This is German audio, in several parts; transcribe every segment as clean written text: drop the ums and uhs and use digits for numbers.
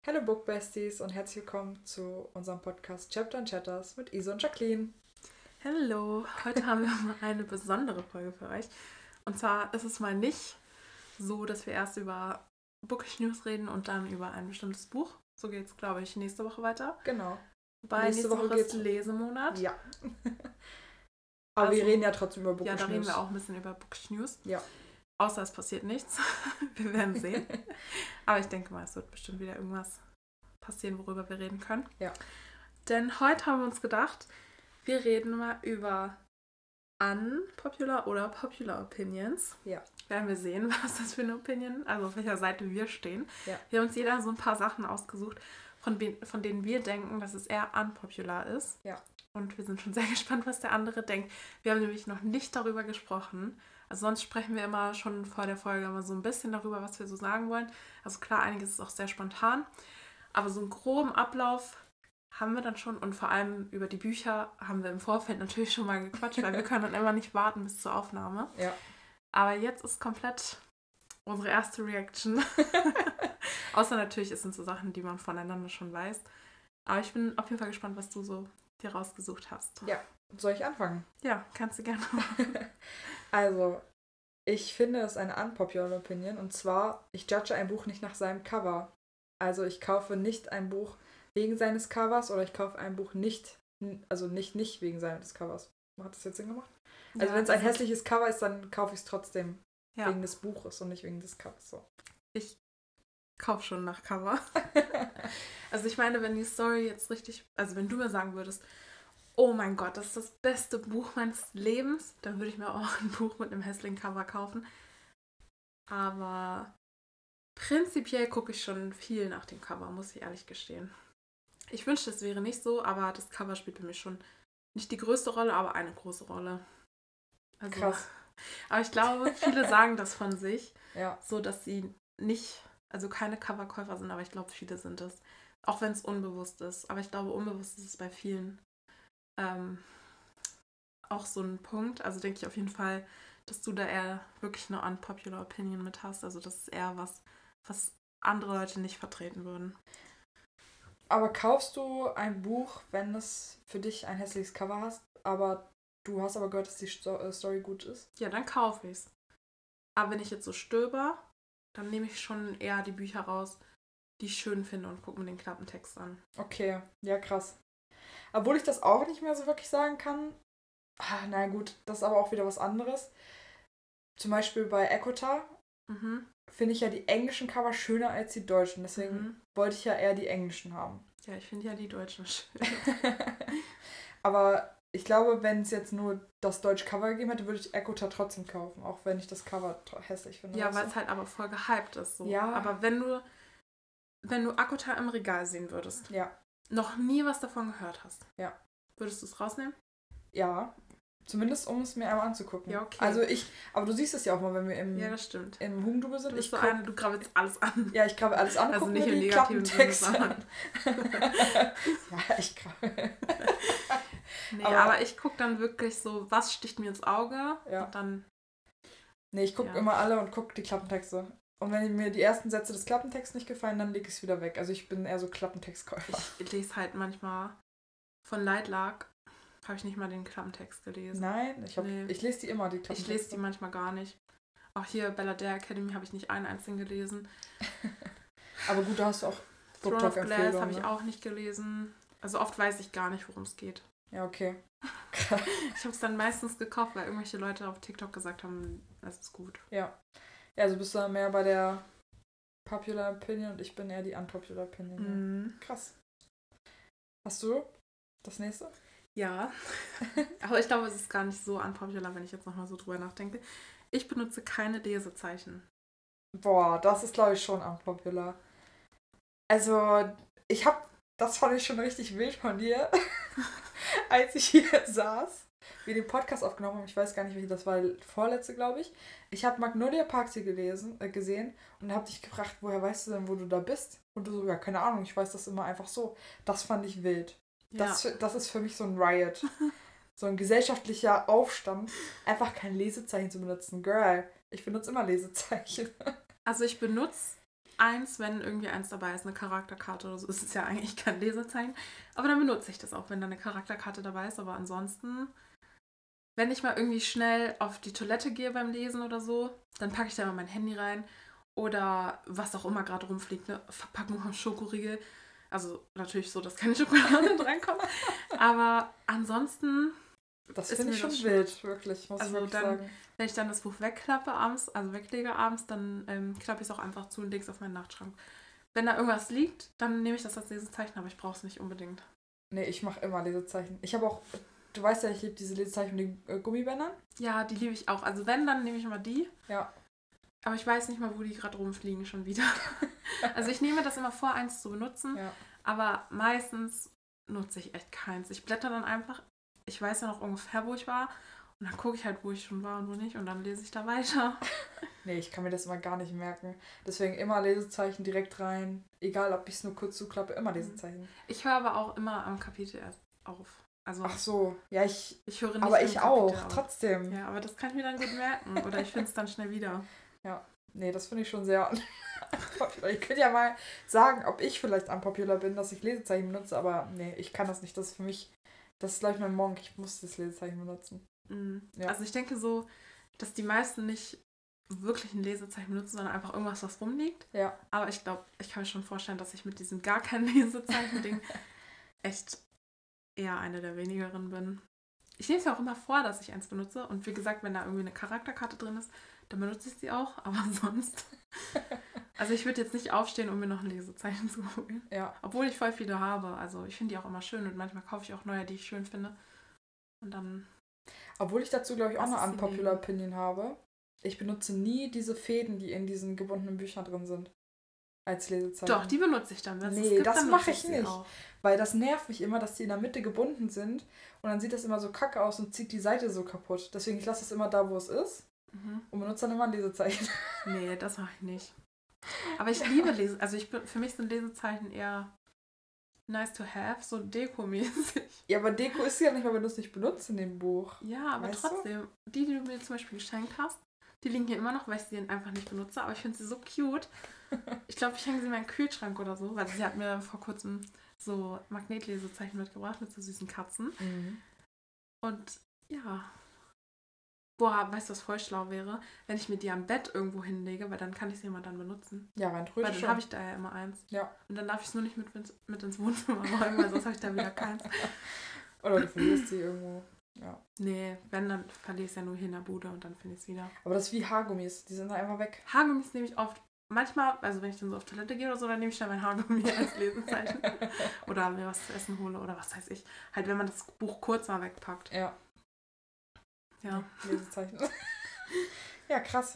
Hello Book Besties und herzlich willkommen zu unserem Podcast Chapter and Chatters mit Isa und Jacqueline. Hallo, heute haben wir mal eine besondere Folge für euch. Und zwar ist es mal nicht so, dass wir erst über Bookish News reden und dann über ein bestimmtes Buch. So geht es, glaube ich, nächste Woche weiter. Genau. Wobei nächste Woche ist Lesemonat. Ja. Aber wir reden ja trotzdem über Bookish News. Ja, da reden wir auch ein bisschen über Bookish News. Ja. Außer es passiert nichts. Wir werden sehen. Aber ich denke mal, es wird bestimmt wieder irgendwas passieren, worüber wir reden können. Ja. Denn heute haben wir uns gedacht, wir reden mal über unpopular oder popular Opinions. Ja. Werden wir sehen, was das für eine Opinion, also auf welcher Seite wir stehen. Ja. Wir haben uns jeder so ein paar Sachen ausgesucht, von denen wir denken, dass es eher unpopular ist. Ja. Und wir sind schon sehr gespannt, was der andere denkt. Wir haben nämlich noch nicht darüber gesprochen. Also sonst sprechen wir immer schon vor der Folge immer so ein bisschen darüber, was wir so sagen wollen. Also klar, einiges ist auch sehr spontan. Aber so einen groben Ablauf haben wir dann schon. Und vor allem über die Bücher haben wir im Vorfeld natürlich schon mal gequatscht, weil wir können dann immer nicht warten bis zur Aufnahme. Ja. Aber jetzt ist komplett unsere erste Reaction. Außer natürlich, es sind so Sachen, die man voneinander schon weiß. Aber ich bin auf jeden Fall gespannt, was du so dir rausgesucht hast. Ja. Soll ich anfangen? Ja, kannst du gerne machen. Also, ich finde es eine unpopular Opinion. Und zwar, ich judge ein Buch nicht nach seinem Cover. Also, ich kaufe nicht ein Buch wegen seines Covers oder ich kaufe ein Buch nicht wegen seines Covers. Hat das jetzt Sinn gemacht? Also, Ja, wenn es ein hässliches Cover ist, dann kaufe ich es trotzdem ja. wegen des Buches und nicht wegen des Covers. So. Ich kaufe schon nach Cover. Also ich meine, wenn die Story jetzt richtig, also wenn du mir sagen würdest, oh mein Gott, das ist das beste Buch meines Lebens, dann würde ich mir auch ein Buch mit einem hässlichen Cover kaufen. Aber prinzipiell gucke ich schon viel nach dem Cover, muss ich ehrlich gestehen. Ich wünschte, es wäre nicht so, aber das Cover spielt für mich schon nicht die größte Rolle, aber eine große Rolle. Also, krass. Aber ich glaube, viele sagen das von sich, Ja. so dass sie nicht, also keine Coverkäufer sind, aber ich glaube, viele sind es. Auch wenn es unbewusst ist. Aber ich glaube, unbewusst ist es bei vielen auch so ein Punkt. Also denke ich auf jeden Fall, dass du da eher wirklich eine unpopular Opinion mit hast. Also das ist eher was andere Leute nicht vertreten würden. Aber kaufst du ein Buch, wenn es für dich ein hässliches Cover hast, aber du hast aber gehört, dass die Story gut ist? Ja, dann kaufe ich es. Aber wenn ich jetzt so stöber, dann nehme ich schon eher die Bücher raus, die ich schön finde und gucke mir den Klappentext an. Okay, ja krass. Obwohl ich das auch nicht mehr so wirklich sagen kann. Na gut, das ist aber auch wieder was anderes. Zum Beispiel bei Ekota finde ich ja die englischen Cover schöner als die deutschen. Deswegen wollte ich ja eher die englischen haben. Ja, ich finde ja die deutschen schön. Aber ich glaube, wenn es jetzt nur das deutsche Cover gegeben hätte, würde ich Ekota trotzdem kaufen. Auch wenn ich das Cover hässlich finde. Ja, weil es halt aber voll gehypt ist. So. Ja. Aber wenn du Ekota im Regal sehen würdest, ja, noch nie was davon gehört hast, ja, würdest du es rausnehmen? Ja, zumindest um es mir einmal anzugucken. Ja, okay. Also aber du siehst es ja auch mal, wenn wir ja, das stimmt. im Humdube sind. Du bist du grabbelst alles an. Ja, ich grabe alles an, also guck nicht mir im die negativen Klappentexte Sinne an. Ja, ich grabe. Nee, aber ich gucke dann wirklich so, was sticht mir ins Auge Ja. und dann... Nee, ich gucke immer alle und gucke die Klappentexte. Und wenn mir die ersten Sätze des Klappentexts nicht gefallen, dann lege ich es wieder weg. Also ich bin eher so Klappentextkäufer. Ich lese halt manchmal von Lightlark, habe ich nicht mal den Klappentext gelesen. Nein, ich lese die immer, die Klappentexte. Ich lese die manchmal gar nicht. Auch hier Belladere Academy habe ich nicht einen einzigen gelesen. Aber gut, da hast du auch Throne of Glass Booktalk-Empfehlungen, habe ich auch nicht gelesen. Also oft weiß ich gar nicht, worum es geht. Ja, okay. Ich habe es dann meistens gekauft, weil irgendwelche Leute auf TikTok gesagt haben, das ist gut. Ja. Ja, also bist du mehr bei der Popular Opinion und ich bin eher die Unpopular Opinion. Ja. Krass. Hast du das nächste? Ja. Aber ich glaube, es ist gar nicht so unpopular, wenn ich jetzt nochmal so drüber nachdenke. Ich benutze keine Lesezeichen. Boah, das ist, glaube ich, schon unpopular. Also, das fand ich schon richtig wild von dir, als ich hier saß, wir den Podcast aufgenommen haben. Ich weiß gar nicht, welche das war, vorletzte, glaube ich. Ich habe Magnolia Park gesehen und habe dich gefragt, woher weißt du denn, wo du da bist? Und du so, ja, keine Ahnung, ich weiß das immer einfach so. Das fand ich wild. Ja. Das ist für mich so ein Riot. So ein gesellschaftlicher Aufstand, einfach kein Lesezeichen zu benutzen. Girl, ich benutze immer Lesezeichen. Also ich benutze eins, wenn irgendwie eins dabei ist, eine Charakterkarte oder so. Es ist ja eigentlich kein Lesezeichen. Aber dann benutze ich das auch, wenn da eine Charakterkarte dabei ist. Aber ansonsten, wenn ich mal irgendwie schnell auf die Toilette gehe beim Lesen oder so, dann packe ich da mal mein Handy rein. Oder was auch immer gerade rumfliegt, eine Verpackung vom Schokoriegel. Also natürlich so, dass keine Schokolade drankommt. Aber ansonsten Das ist finde mir ich schon das wild, wirklich, muss ich Also wirklich dann, sagen. wenn ich dann das Buch wegklappe abends, also weglege abends, dann klappe ich es auch einfach zu und lege es auf meinen Nachtschrank. Wenn da irgendwas liegt, dann nehme ich das als Lesezeichen, aber ich brauche es nicht unbedingt. Nee, ich mache immer Lesezeichen. Ich habe auch, du weißt ja, ich liebe diese Lesezeichen mit den Gummibändern. Ja, die liebe ich auch. Also wenn, dann nehme ich immer die. Ja. Aber ich weiß nicht mal, wo die gerade rumfliegen schon wieder. Also ich nehme das immer vor, eins zu benutzen, Ja. aber meistens nutze ich echt keins. Ich blätter dann einfach, ich weiß ja noch ungefähr, wo ich war und dann gucke ich halt, wo ich schon war und wo nicht und dann lese ich da weiter. Nee, ich kann mir das immer gar nicht merken. Deswegen immer Lesezeichen direkt rein. Egal, ob ich es nur kurz zuklappe, immer Lesezeichen. Ich höre aber auch immer am Kapitel erst auf. Also Ach so, ja, ich höre nicht aber im ich Kapitel auch, auf. trotzdem. Ja, aber das kann ich mir dann gut merken. Oder ich finde es dann schnell wieder. Ja, nee, das finde ich schon sehr unpopular. Ich könnte ja mal sagen, ob ich vielleicht unpopular bin, dass ich Lesezeichen benutze, aber nee, ich kann das nicht. Das ist für mich, das ist gleich mein Monk. Ich muss das Lesezeichen benutzen. Ja. Also ich denke so, dass die meisten nicht wirklich ein Lesezeichen benutzen, sondern einfach irgendwas, was rumliegt. Ja. Aber ich glaube, ich kann mir schon vorstellen, dass ich mit diesem gar kein Lesezeichen-Ding echt eher eine der wenigeren bin. Ich nehme es ja auch immer vor, dass ich eins benutze. Und wie gesagt, wenn da irgendwie eine Charakterkarte drin ist, dann benutze ich sie auch. Aber sonst... Also ich würde jetzt nicht aufstehen, um mir noch ein Lesezeichen zu holen. Ja. Obwohl ich voll viele habe. Also ich finde die auch immer schön und manchmal kaufe ich auch neue, die ich schön finde. Und dann... Obwohl ich dazu, glaube ich, auch Das eine ist die unpopular Idee. Opinion habe. Ich benutze nie diese Fäden, die in diesen gebundenen Büchern drin sind. Als Lesezeichen. Doch, die benutze ich dann. Wenn es Nee, gibt, das dann mache nutze ich sie nicht. auch. Weil das nervt mich immer, dass die in der Mitte gebunden sind. Und dann sieht das immer so kacke aus und zieht die Seite so kaputt. Deswegen, ich lasse es immer da, wo es ist. Und benutze dann immer ein Lesezeichen. Nee, das mache ich nicht. Aber ich liebe Lesezeichen. Also für mich sind Lesezeichen eher nice to have, so dekomäßig. Ja, aber Deko ist ja nicht mal, wenn du es nicht benutzt in dem Buch. Ja, aber Weißt du? trotzdem, die du mir zum Beispiel geschenkt hast, die liegen hier immer noch, weil ich sie einfach nicht benutze. Aber ich finde sie so cute. Ich glaube, ich hänge sie in meinen Kühlschrank oder so, weil sie hat mir vor kurzem so Magnetlesezeichen mitgebracht mit so süßen Katzen. Und ja. Boah, weißt du, was voll schlau wäre? Wenn ich mir die am Bett irgendwo hinlege, weil dann kann ich sie immer dann benutzen. Ja, rein Weil theoretisch dann schon. habe ich da ja immer eins. Ja. Und dann darf ich es nur nicht mit ins Wohnzimmer räumen, weil sonst habe ich da wieder keins. Oder du verlierst sie irgendwo. Ja. Nee, wenn, dann verliere ich es ja nur hier in der Bude und dann finde ich es wieder. Aber das ist wie Haargummis. Die sind da einfach weg. Haargummis nehme ich oft. Manchmal, also wenn ich dann so auf Toilette gehe oder so, dann nehme ich dann mein Haargummi als Lesezeichen. Oder mir was zu essen hole oder was weiß ich. Halt, wenn man das Buch kurz mal wegpackt. Ja. Ja. Lesezeichen. Ja, krass.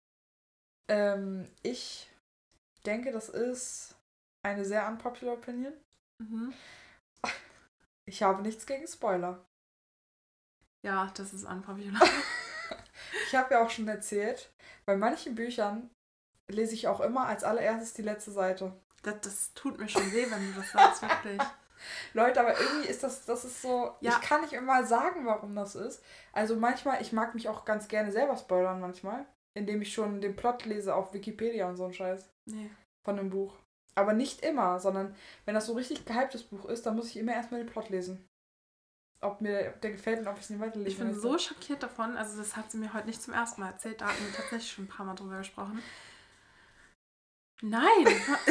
Ich denke, das ist eine sehr unpopular Opinion. Mhm. Ich habe nichts gegen Spoiler. Ja, das ist unpopular. Ich habe ja auch schon erzählt, bei manchen Büchern lese ich auch immer als allererstes die letzte Seite. Das tut mir schon weh, wenn du das sagst, wirklich. Leute, aber irgendwie ist das ist so, Ja. ich kann nicht immer sagen, warum das ist. Also manchmal, ich mag mich auch ganz gerne selber spoilern manchmal, indem ich schon den Plot lese auf Wikipedia und so ein Scheiß Nee. von dem Buch. Aber nicht immer, sondern wenn das so richtig gehyptes Buch ist, dann muss ich immer erstmal den Plot lesen. Ob mir der gefällt und ob ich es nicht weiterlesen Ich bin möchte. so schockiert davon, also das hat sie mir heute nicht zum ersten Mal erzählt, da hatten wir tatsächlich schon ein paar Mal drüber gesprochen. Nein!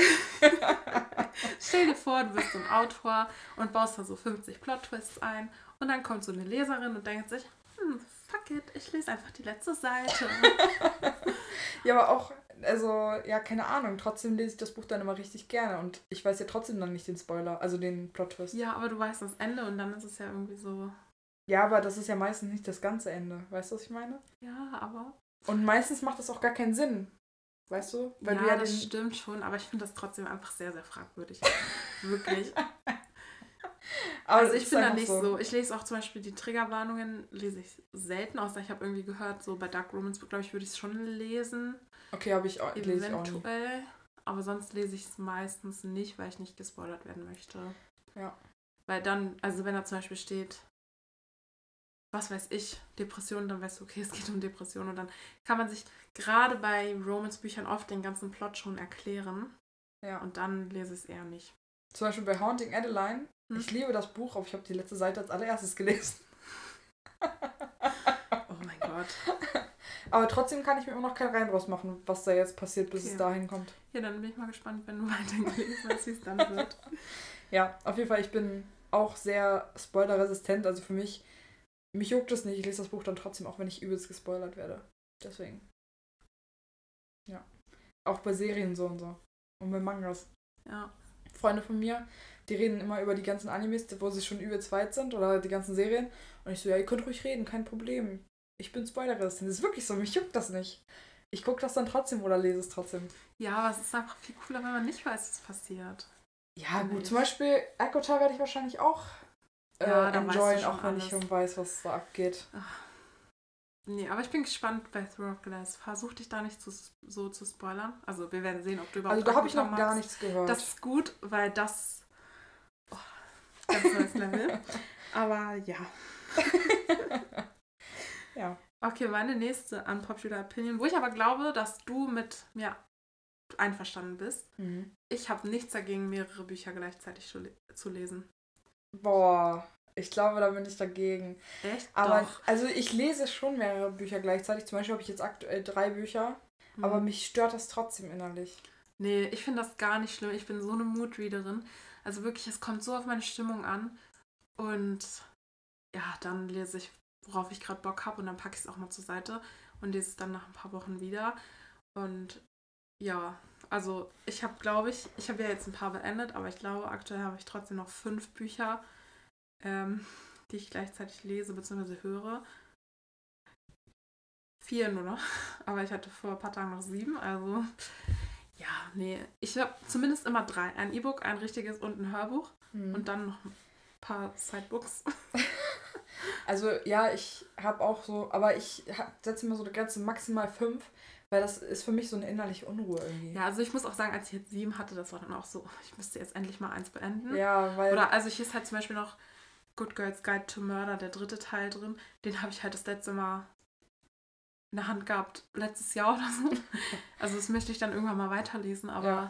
Stell dir vor, du bist so ein Autor und baust da so 50 Plot-Twists ein und dann kommt so eine Leserin und denkt sich, fuck it, ich lese einfach die letzte Seite. Ja, aber auch, also, ja, keine Ahnung, trotzdem lese ich das Buch dann immer richtig gerne und ich weiß ja trotzdem dann nicht den Spoiler, also den Plot-Twist. Ja, aber du weißt das Ende und dann ist es ja irgendwie so... Ja, aber das ist ja meistens nicht das ganze Ende, weißt du, was ich meine? Ja, aber... Und meistens macht das auch gar keinen Sinn, weißt du? Weil ja, du ja das den... stimmt schon, aber ich finde das trotzdem einfach sehr, sehr fragwürdig. Wirklich. Aber Also es ich ist bin da einfach nicht so. Ich lese auch zum Beispiel die Triggerwarnungen, lese ich selten, außer ich habe irgendwie gehört, so bei Dark Romance, glaube ich, würde ich es schon lesen. Okay, lese ich auch nicht. Eventuell. Aber sonst lese ich es meistens nicht, weil ich nicht gespoilert werden möchte. Ja. Weil dann, also wenn da zum Beispiel steht, was weiß ich, Depressionen, dann weißt du, okay, es geht um Depressionen. Und dann kann man sich gerade bei Romance-Büchern oft den ganzen Plot schon erklären. Ja. Und dann lese ich es eher nicht. Zum Beispiel bei Haunting Adeline. Ich liebe das Buch, aber ich habe die letzte Seite als allererstes gelesen. Oh mein Gott. Aber trotzdem kann ich mir immer noch keinen Reim draus machen, was da jetzt passiert, bis es dahin kommt. Ja, dann bin ich mal gespannt, wenn du weitergelesen hast, wie es dann wird. Ja, auf jeden Fall, ich bin auch sehr spoilerresistent. Also für mich juckt es nicht. Ich lese das Buch dann trotzdem, auch wenn ich übelst gespoilert werde. Deswegen. Ja. Auch bei Serien so und so. Und bei Mangas. Ja. Freunde von mir, die reden immer über die ganzen Animes, wo sie schon übelst weit sind oder die ganzen Serien. Und ich so, ja, ihr könnt ruhig reden, kein Problem. Ich bin spoilerresistent. Das ist wirklich so, mich juckt das nicht. Ich gucke das dann trotzdem oder lese es trotzdem. Ja, aber es ist einfach viel cooler, wenn man nicht weiß, was passiert. Ja, gut, zum Beispiel Akota werde ich wahrscheinlich auch enjoyen, auch wenn ich schon weiß, was da abgeht. Ach. Nee, aber ich bin gespannt bei Throne of Glass. Versuch dich da nicht so zu spoilern. Also wir werden sehen, ob du überhaupt... Also da habe ich noch gar nichts gehört. Das ist gut, weil das... Oh, ganz neues Level. Aber ja. Ja. Okay, meine nächste Unpopular Opinion, wo ich aber glaube, dass du mit mir einverstanden bist. Mhm. Ich habe nichts dagegen, mehrere Bücher gleichzeitig zu lesen. Boah, ich glaube, da bin ich dagegen. Echt? Aber Doch. also ich lese schon mehrere Bücher gleichzeitig. Zum Beispiel habe ich jetzt aktuell 3 Bücher, aber mich stört das trotzdem innerlich. Nee, ich finde das gar nicht schlimm. Ich bin so eine Moodreaderin. Also wirklich, es kommt so auf meine Stimmung an. Und ja, dann lese ich, worauf ich gerade Bock habe und dann packe ich es auch mal zur Seite und lese es dann nach ein paar Wochen wieder. Und ja, also ich habe, glaube ich habe ja jetzt ein paar beendet, aber ich glaube, aktuell habe ich trotzdem noch 5 Bücher, die ich gleichzeitig lese bzw. höre. 4 nur noch, aber ich hatte vor ein paar Tagen noch 7, also ja, nee. Ich habe zumindest immer 3. Ein E-Book, ein richtiges und ein Hörbuch und dann noch ein paar Sidebooks. Also ja, ich habe auch so, aber ich setze mir so eine Grenze maximal 5, weil das ist für mich so eine innerliche Unruhe irgendwie. Ja, also ich muss auch sagen, als ich jetzt 7 hatte, das war dann auch so, ich müsste jetzt endlich mal 1 beenden. Ja, weil... Oder also hier ist halt zum Beispiel noch Good Girls Guide to Murder, der 3. Teil drin. Den habe ich halt das letzte Mal in der Hand gehabt, letztes Jahr oder so. Also das möchte ich dann irgendwann mal weiterlesen, aber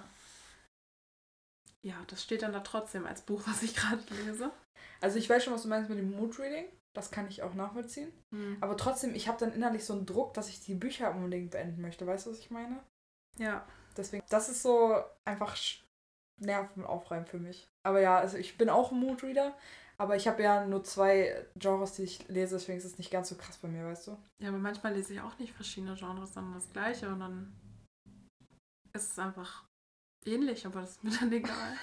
ja, das steht dann da trotzdem als Buch, was ich gerade lese. Also ich weiß schon, was du meinst mit dem Moodreading. Das kann ich auch nachvollziehen. Aber trotzdem, ich habe dann innerlich so einen Druck, dass ich die Bücher unbedingt beenden möchte. Weißt du, was ich meine? Ja. Deswegen, das ist so einfach nervenaufreibend für mich. Aber ja, also ich bin auch ein Moodreader, aber ich habe ja nur 2 Genres, die ich lese, deswegen ist es nicht ganz so krass bei mir, weißt du? Ja, aber manchmal lese ich auch nicht verschiedene Genres, sondern das Gleiche und dann ist es einfach ähnlich, aber das ist mir dann egal.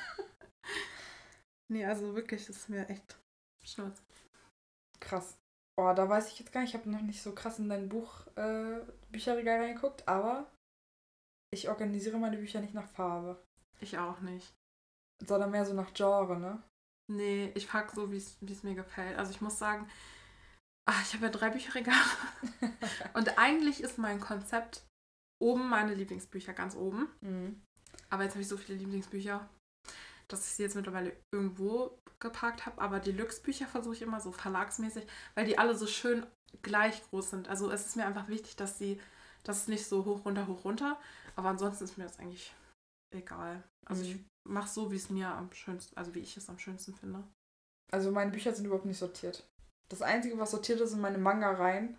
Nee, also wirklich, das ist mir echt schnurz. Krass. Oh, da weiß ich jetzt gar nicht, ich habe noch nicht so krass in dein Bücherregal reingeguckt, aber ich organisiere meine Bücher nicht nach Farbe. Ich auch nicht. Sondern mehr so nach Genre, ne? Nee, ich packe so, wie es mir gefällt. Also ich muss sagen, ich habe ja 3 Bücherregale. Und eigentlich ist mein Konzept oben meine Lieblingsbücher, ganz oben. Mhm. Aber jetzt habe ich so viele Lieblingsbücher, dass ich sie jetzt mittlerweile irgendwo geparkt habe. Aber Deluxe-Bücher versuche ich immer so verlagsmäßig, weil die alle so schön gleich groß sind. Also es ist mir einfach wichtig, dass es nicht so hoch, runter. Aber ansonsten ist mir das eigentlich egal. Also ich mache so, wie es mir am schönsten, also wie ich es am schönsten finde. Also meine Bücher sind überhaupt nicht sortiert. Das Einzige, was sortiert ist, sind meine Manga-Reihen.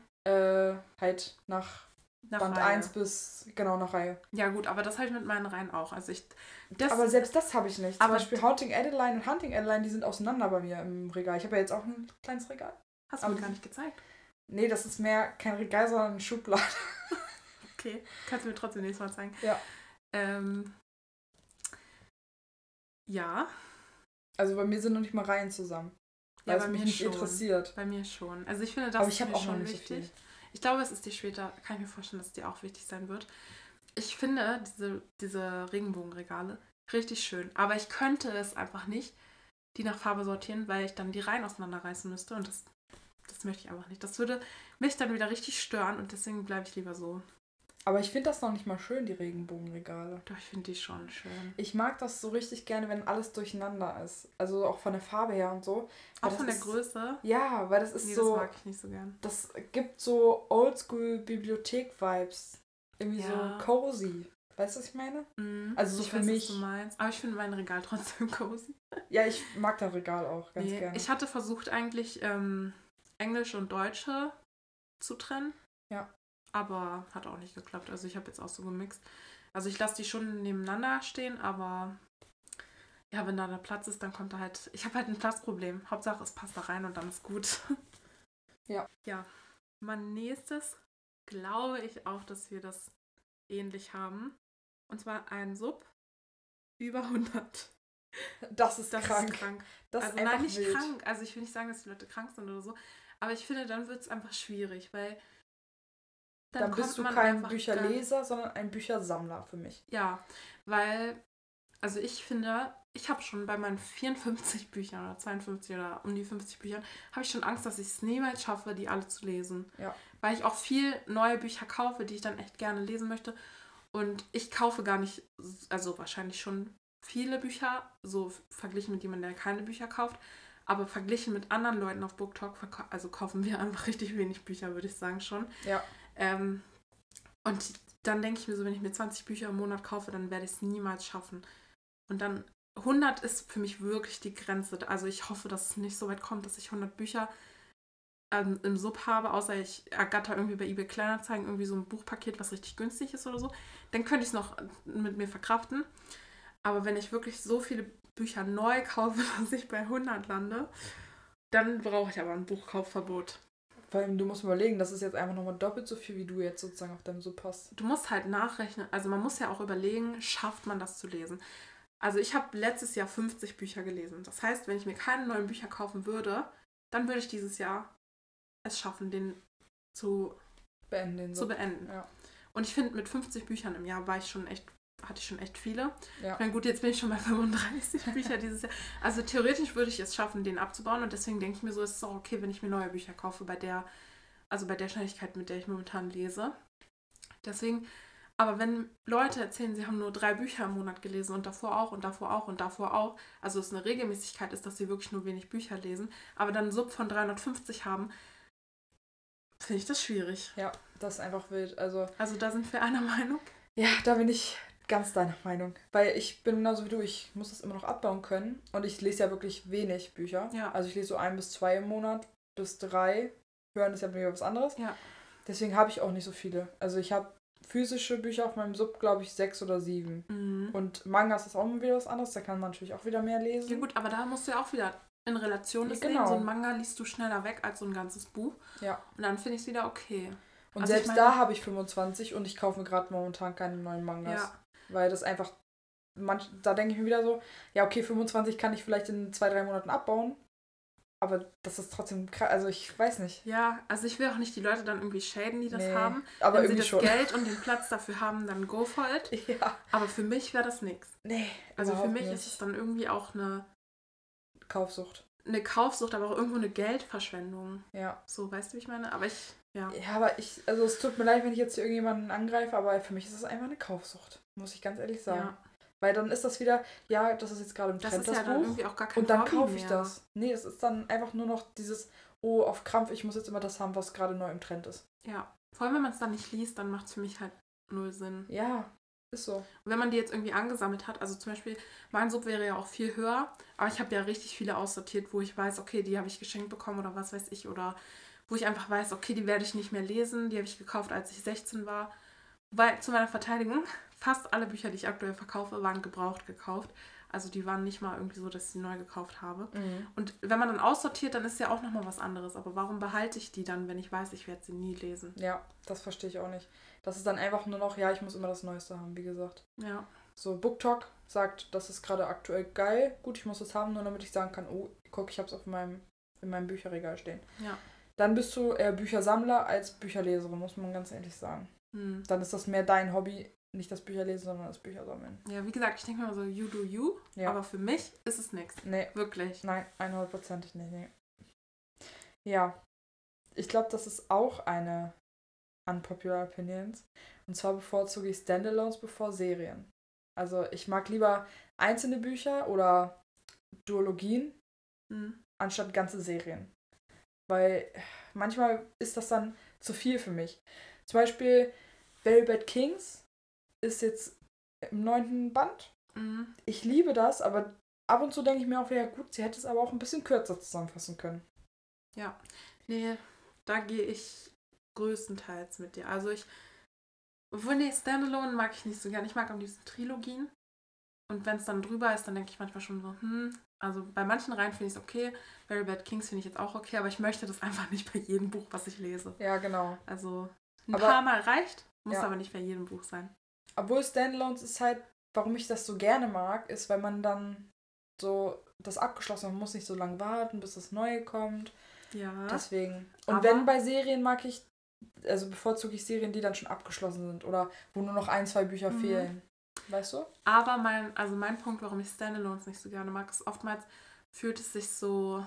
Halt nach Band Reihe. 1 bis, genau, nach Reihe. Ja gut, aber das habe ich mit meinen Reihen auch. Also aber selbst das habe ich nicht. Zum aber Beispiel Haunting Adeline und Hunting Adeline, die sind auseinander bei mir im Regal. Ich habe ja jetzt auch ein kleines Regal. Hast du mir gar nicht gezeigt? Nee, das ist mehr kein Regal, sondern eine Schublade. Okay, kannst du mir trotzdem nächstes Mal zeigen. Ja. Ja. Also bei mir sind noch nicht mal Reihen zusammen. Weil es mich nicht interessiert. Bei mir schon. Also ich finde, das ist mir schon wichtig. Ich glaube, es ist dir später, kann ich mir vorstellen, dass es dir auch wichtig sein wird. Ich finde diese Regenbogenregale richtig schön. Aber ich könnte es einfach nicht, die nach Farbe sortieren, weil ich dann die Reihen auseinanderreißen müsste. Und das möchte ich einfach nicht. Das würde mich dann wieder richtig stören und deswegen bleibe ich lieber so. Aber ich finde das noch nicht mal schön, die Regenbogenregale. Doch, ich finde die schon schön. Ich mag das so richtig gerne, wenn alles durcheinander ist. Also auch von der Farbe her und so. Auch von der Größe? Ja, weil das ist nee, so... das mag ich nicht so gern. Das gibt so Oldschool-Bibliothek-Vibes. Irgendwie so cozy. Weißt du, was ich meine? Also so ich für weiß, mich. was du meinst. Aber ich finde mein Regal trotzdem cozy. Ja, ich mag das Regal auch ganz gerne. Ich hatte versucht eigentlich Englisch und Deutsche zu trennen. Ja. Aber hat auch nicht geklappt. Also ich habe jetzt auch so gemixt. Also ich lasse die schon nebeneinander stehen, aber ja, wenn da der Platz ist, dann kommt da halt... Ich habe halt ein Platzproblem. Hauptsache, es passt da rein und dann ist gut. Ja. Ja. Mein nächstes glaube ich auch, dass wir das ähnlich haben. Und zwar ein Sub über 100. Das ist krank. Ist krank. Das also ist nein, nicht wild. krank. Also ich will nicht sagen, dass die Leute krank sind oder so. Aber ich finde, dann wird es einfach schwierig, weil dann bist du kein Bücherleser, sondern ein Büchersammler für mich. Ja, weil, also ich finde, ich habe schon bei meinen 54 Büchern oder 52 oder um die 50 Büchern, habe ich schon Angst, dass ich es niemals schaffe, die alle zu lesen. Ja. Weil ich auch viel neue Bücher kaufe, die ich dann echt gerne lesen möchte. Und ich kaufe gar nicht, also wahrscheinlich schon viele Bücher, so verglichen mit jemandem, der keine Bücher kauft. Aber verglichen mit anderen Leuten auf BookTok, also kaufen wir einfach richtig wenig Bücher, würde ich sagen schon. Ja. Und dann denke ich mir so, wenn ich mir 20 Bücher im Monat kaufe, dann werde ich es niemals schaffen. Und dann 100 ist für mich wirklich die Grenze. Also ich hoffe, dass es nicht so weit kommt, dass ich 100 Bücher im Sub habe, außer ich ergatter irgendwie bei eBay Kleinanzeigen irgendwie so ein Buchpaket, was richtig günstig ist oder so. Dann könnte ich es noch mit mir verkraften. Aber wenn ich wirklich so viele Bücher neu kaufe, dass ich bei 100 lande, dann brauche ich aber ein Buchkaufverbot. Weil du musst überlegen, das ist jetzt einfach nochmal doppelt so viel, wie du jetzt sozusagen auf deinem Sub hast. Du musst halt nachrechnen, also man muss ja auch überlegen, schafft man das zu lesen. Also ich habe letztes Jahr 50 Bücher gelesen. Das heißt, wenn ich mir keine neuen Bücher kaufen würde, dann würde ich dieses Jahr es schaffen, den zu beenden. Ja. Und ich finde, mit 50 Büchern im Jahr hatte ich schon echt viele. Ja. Ich meine, gut, jetzt bin ich schon bei 35 Büchern dieses Jahr. Also theoretisch würde ich es schaffen, den abzubauen. Und deswegen denke ich mir so, es ist auch okay, wenn ich mir neue Bücher kaufe, bei der Schnelligkeit, mit der ich momentan lese. Deswegen, aber wenn Leute erzählen, sie haben nur 3 Bücher im Monat gelesen und davor auch und davor auch und davor auch, also es eine Regelmäßigkeit ist, dass sie wirklich nur wenig Bücher lesen, aber dann einen Sub von 350 haben, finde ich das schwierig. Ja, das ist einfach wild. Also da sind wir einer Meinung. Ja, da bin ich ganz deiner Meinung. Weil ich bin genauso wie du, ich muss das immer noch abbauen können. Und ich lese ja wirklich wenig Bücher. Ja. Also ich lese so 1 bis 2 im Monat, bis 3. Hören ist ja wieder was anderes. Ja. Deswegen habe ich auch nicht so viele. Also ich habe physische Bücher auf meinem Sub, glaube ich, 6 oder 7. Mhm. Und Mangas ist auch wieder was anderes. Da kann man natürlich auch wieder mehr lesen. Ja gut, aber da musst du ja auch wieder in Relation das genau. sehen. So ein Manga liest du schneller weg als so ein ganzes Buch. Ja. Und dann finde ich es wieder okay. Und also selbst da habe ich 25 und ich kaufe mir gerade momentan keine neuen Mangas. Ja. Weil das einfach, da denke ich mir wieder so, ja okay, 25 kann ich vielleicht in 2-3 Monaten abbauen. Aber das ist trotzdem krass, also ich weiß nicht. Ja, also ich will auch nicht die Leute dann irgendwie schäden, die das haben. Aber wenn sie das schon. Geld und den Platz dafür haben, dann go for it. Ja. Aber für mich wäre das nichts. Nee. Also für mich ist es dann irgendwie auch eine Kaufsucht. Eine Kaufsucht, aber auch irgendwo eine Geldverschwendung. Ja. So, weißt du, wie ich meine? Aber ja, aber also es tut mir leid, wenn ich jetzt hier irgendjemanden angreife, aber für mich ist es einfach eine Kaufsucht. Muss ich ganz ehrlich sagen. Ja. Weil dann ist das wieder, ja, das ist jetzt gerade im Trend, das ist ja dann irgendwie auch gar kein und dann Hobby kaufe ich mehr. das. Nee, es ist dann einfach nur noch dieses, oh, auf Krampf, ich muss jetzt immer das haben, was gerade neu im Trend ist. Ja, vor allem wenn man es dann nicht liest, dann macht es für mich halt 0 Sinn. Ja, ist so. Und wenn man die jetzt irgendwie angesammelt hat, also zum Beispiel, mein Sub wäre ja auch viel höher, aber ich habe ja richtig viele aussortiert, wo ich weiß, okay, die habe ich geschenkt bekommen oder was weiß ich, oder wo ich einfach weiß, okay, die werde ich nicht mehr lesen, die habe ich gekauft, als ich 16 war. Weil, zu meiner Verteidigung, fast alle Bücher, die ich aktuell verkaufe, waren gebraucht gekauft. Also die waren nicht mal irgendwie so, dass ich sie neu gekauft habe. Mhm. Und wenn man dann aussortiert, dann ist ja auch nochmal was anderes. Aber warum behalte ich die dann, wenn ich weiß, ich werde sie nie lesen? Ja, das verstehe ich auch nicht. Das ist dann einfach nur noch, ja, ich muss immer das Neueste haben, wie gesagt. Ja. So, BookTok sagt, das ist gerade aktuell geil. Gut, ich muss das haben, nur damit ich sagen kann, oh, guck, ich habe es in meinem Bücherregal stehen. Ja. Dann bist du eher Büchersammler als Bücherleserin, muss man ganz ehrlich sagen. Dann ist das mehr dein Hobby, nicht das Bücherlesen, sondern das Büchersammeln. Ja, wie gesagt, ich denke mir mal so, you do you, ja. Aber für mich ist es nichts. Nee. Wirklich. Nein, 100%ig nicht, nee. Ja, ich glaube, das ist auch eine Unpopular Opinions. Und zwar bevorzuge ich Standalones bevor Serien. Also ich mag lieber einzelne Bücher oder Duologien anstatt ganze Serien. Weil manchmal ist das dann zu viel für mich. Zum Beispiel Very Bad Kings ist jetzt im 9. Band. Ich liebe das, aber ab und zu denke ich mir auch wieder, gut, sie hätte es aber auch ein bisschen kürzer zusammenfassen können. Ja, nee, da gehe ich größtenteils mit dir. Also Standalone mag ich nicht so gern. Ich mag am liebsten Trilogien. Und wenn es dann drüber ist, dann denke ich manchmal schon so, also bei manchen Reihen finde ich es okay. Very Bad Kings finde ich jetzt auch okay, aber ich möchte das einfach nicht bei jedem Buch, was ich lese. Ja, genau. Also paar Mal reicht, muss ja. aber nicht bei jedem Buch sein. Obwohl Standalones ist halt, warum ich das so gerne mag, ist, weil man dann so das abgeschlossen hat. Man muss nicht so lange warten, bis das Neue kommt. Ja. Deswegen. Und wenn bei Serien mag ich, also bevorzuge ich Serien, die dann schon abgeschlossen sind oder wo nur noch 1, 2 Bücher fehlen. Weißt du? Aber mein Punkt, warum ich Standalones nicht so gerne mag, ist oftmals fühlt es sich so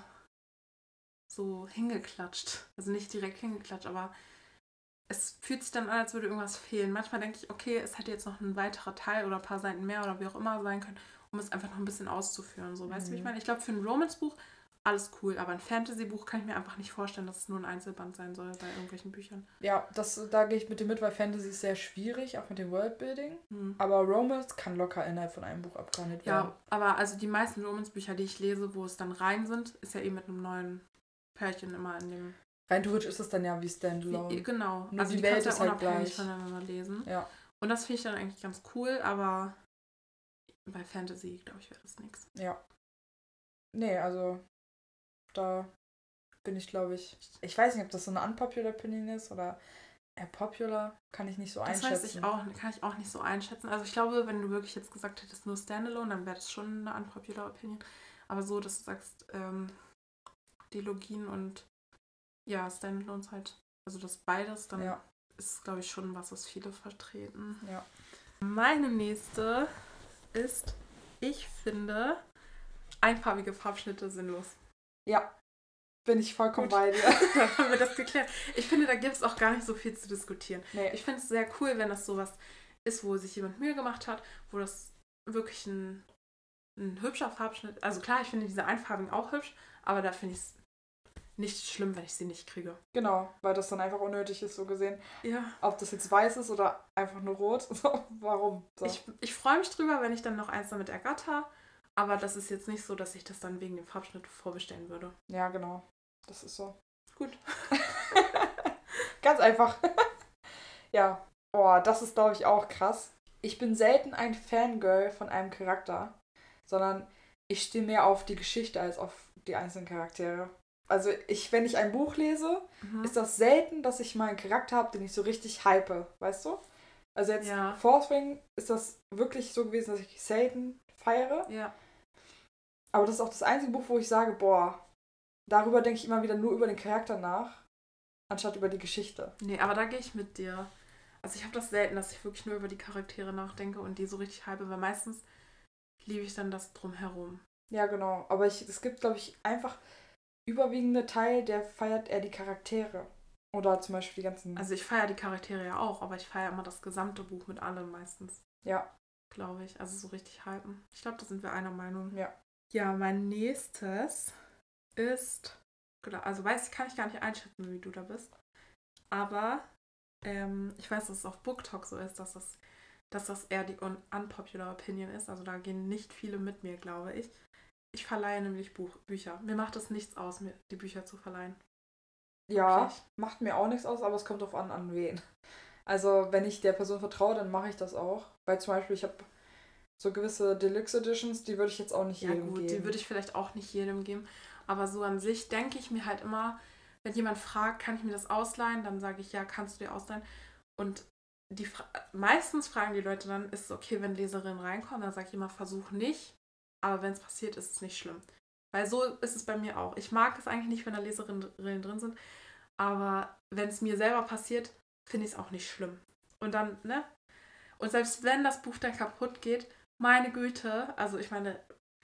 hingeklatscht. Also nicht direkt hingeklatscht, aber es fühlt sich dann an, als würde irgendwas fehlen. Manchmal denke ich, okay, es hätte jetzt noch ein weiterer Teil oder ein paar Seiten mehr oder wie auch immer sein können, um es einfach noch ein bisschen auszuführen. So, weißt du, wie ich meine? Ich glaube, für ein Romance-Buch alles cool, aber ein Fantasy-Buch kann ich mir einfach nicht vorstellen, dass es nur ein Einzelband sein soll bei irgendwelchen Büchern. Ja, da gehe ich mit dir mit, weil Fantasy ist sehr schwierig, auch mit dem Worldbuilding. Aber Romance kann locker innerhalb von einem Buch abgehandelt werden. Ja, aber also die meisten Romance-Bücher, die ich lese, wo es dann rein sind, ist ja eben mit einem neuen Pärchen immer in dem... Rein theoretisch ist es dann ja wie Standalone. Genau. Nur also die die Welt kannst ist ja halt unabhängig gleich voneinander lesen. Ja. Und das finde ich dann eigentlich ganz cool, aber bei Fantasy, glaube ich, wäre das nichts. Ja. Nee, also da bin ich, glaube ich weiß nicht, ob das so eine unpopular Opinion ist oder eher popular, kann ich nicht so einschätzen. Das kann ich auch nicht so einschätzen. Also ich glaube, wenn du wirklich jetzt gesagt hättest, nur Standalone, dann wäre das schon eine unpopular Opinion. Aber so, dass du sagst, Dilogien und ja, Standalones halt, also das beides, dann ist, glaube ich, schon was viele vertreten. Ja. Meine nächste ist, ich finde, einfarbige Farbschnitte sinnlos. Ja, bin ich vollkommen bei dir. Dann haben wir das geklärt. Ich finde, da gibt es auch gar nicht so viel zu diskutieren. Nee. Ich finde es sehr cool, wenn das sowas ist, wo sich jemand Mühe gemacht hat, wo das wirklich ein hübscher Farbschnitt, also klar, ich finde diese einfarbigen auch hübsch, aber da finde ich es nicht schlimm, wenn ich sie nicht kriege. Genau, weil das dann einfach unnötig ist, so gesehen. Ja. Ob das jetzt weiß ist oder einfach nur rot. Warum? So. Ich freue mich drüber, wenn ich dann noch eins damit ergatter, aber das ist jetzt nicht so, dass ich das dann wegen dem Farbschnitt vorbestellen würde. Ja, genau. Das ist so. Gut. Ganz einfach. Ja. Oh, das ist, glaube ich, auch krass. Ich bin selten ein Fangirl von einem Charakter, sondern ich stehe mehr auf die Geschichte als auf die einzelnen Charaktere. Also wenn ich ein Buch lese, ist das selten, dass ich mal einen Charakter habe, den ich so richtig hype, weißt du? Also jetzt Fourth Wing ist das wirklich so gewesen, dass ich selten feiere. Ja. Aber das ist auch das einzige Buch, wo ich sage, boah, darüber denke ich immer wieder nur über den Charakter nach, anstatt über die Geschichte. Nee, aber da gehe ich mit dir. Also ich habe das selten, dass ich wirklich nur über die Charaktere nachdenke und die so richtig hype, weil meistens liebe ich dann das Drumherum. Ja, genau. Aber es gibt, glaube ich, einfach überwiegende Teil, der feiert eher die Charaktere. Oder zum Beispiel die ganzen... Also ich feiere die Charaktere ja auch, aber ich feiere immer das gesamte Buch mit allem meistens. Ja. Glaube ich. Also so richtig hypen. Ich glaube, da sind wir einer Meinung. Ja. Ja, mein nächstes ist... Also kann ich gar nicht einschätzen, wie du da bist. Aber ich weiß, dass es auf BookTok so ist, dass das eher die unpopular Opinion ist. Also da gehen nicht viele mit mir, glaube ich. Ich verleihe nämlich Bücher. Mir macht es nichts aus, mir die Bücher zu verleihen. Ja, Wirklich. Macht mir auch nichts aus, aber es kommt drauf an wen. Also wenn ich der Person vertraue, dann mache ich das auch. Weil zum Beispiel, ich habe so gewisse Deluxe Editions, die würde ich jetzt auch nicht jedem geben. Die würde ich vielleicht auch nicht jedem geben. Aber so an sich denke ich mir halt immer, wenn jemand fragt, kann ich mir das ausleihen, dann sage ich, ja, kannst du dir ausleihen. Und meistens fragen die Leute dann, ist es okay, wenn Leserinnen reinkommen? Dann sage ich immer, versuch nicht. Aber wenn es passiert, ist es nicht schlimm. Weil so ist es bei mir auch. Ich mag es eigentlich nicht, wenn da Leserinnen drin sind. Aber wenn es mir selber passiert, finde ich es auch nicht schlimm. Und dann, ne? Und selbst wenn das Buch dann kaputt geht, meine Güte, also ich meine,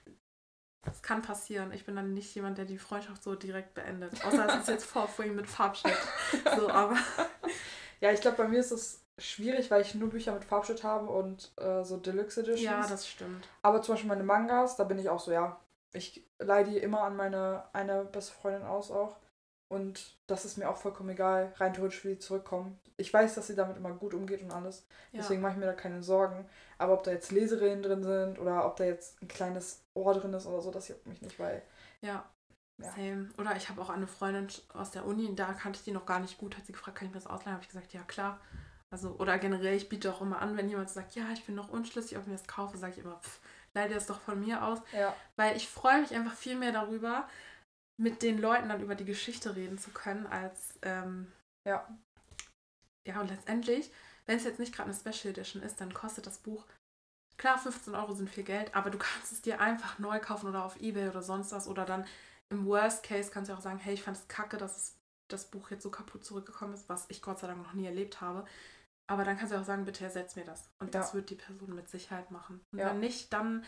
es kann passieren. Ich bin dann nicht jemand, der die Freundschaft so direkt beendet. Außer es ist jetzt Fourth Wing mit Farbschnitt. So, aber Ja, ich glaube, bei mir ist es schwierig, weil ich nur Bücher mit Farbschnitt habe und so Deluxe Editions. Ja, das stimmt. Aber zum Beispiel meine Mangas, da bin ich auch so, ja, ich leihe die immer an meine eine beste Freundin aus auch. Und das ist mir auch vollkommen egal, rein theoretisch, wie die zurückkommen. Ich weiß, dass sie damit immer gut umgeht und alles. Ja. Deswegen mache ich mir da keine Sorgen. Aber ob da jetzt Leserillen drin sind oder ob da jetzt ein kleines Ohr drin ist oder so, das juckt mich nicht, weil. Ja. Ja. Same. Oder ich habe auch eine Freundin aus der Uni, da kannte ich die noch gar nicht gut, hat sie gefragt, kann ich mir das ausleihen? Habe ich gesagt, ja klar. Also, oder generell, ich biete auch immer an, wenn jemand sagt, ja, ich bin noch unschlüssig, ob ich mir das kaufe, sage ich immer, leih dir das doch von mir aus. Ja. Weil ich freue mich einfach viel mehr darüber, mit den Leuten dann über die Geschichte reden zu können, als Ja. Ja, und letztendlich, wenn es jetzt nicht gerade eine Special Edition ist, dann kostet das Buch, klar, 15 Euro sind viel Geld, aber du kannst es dir einfach neu kaufen oder auf Ebay oder sonst was. Oder dann im Worst Case kannst du auch sagen, hey, ich fand es kacke, dass das Buch jetzt so kaputt zurückgekommen ist, was ich Gott sei Dank noch nie erlebt habe. Aber dann kannst du auch sagen, bitte ersetz mir das. Und das wird die Person mit Sicherheit machen. Und wenn nicht, dann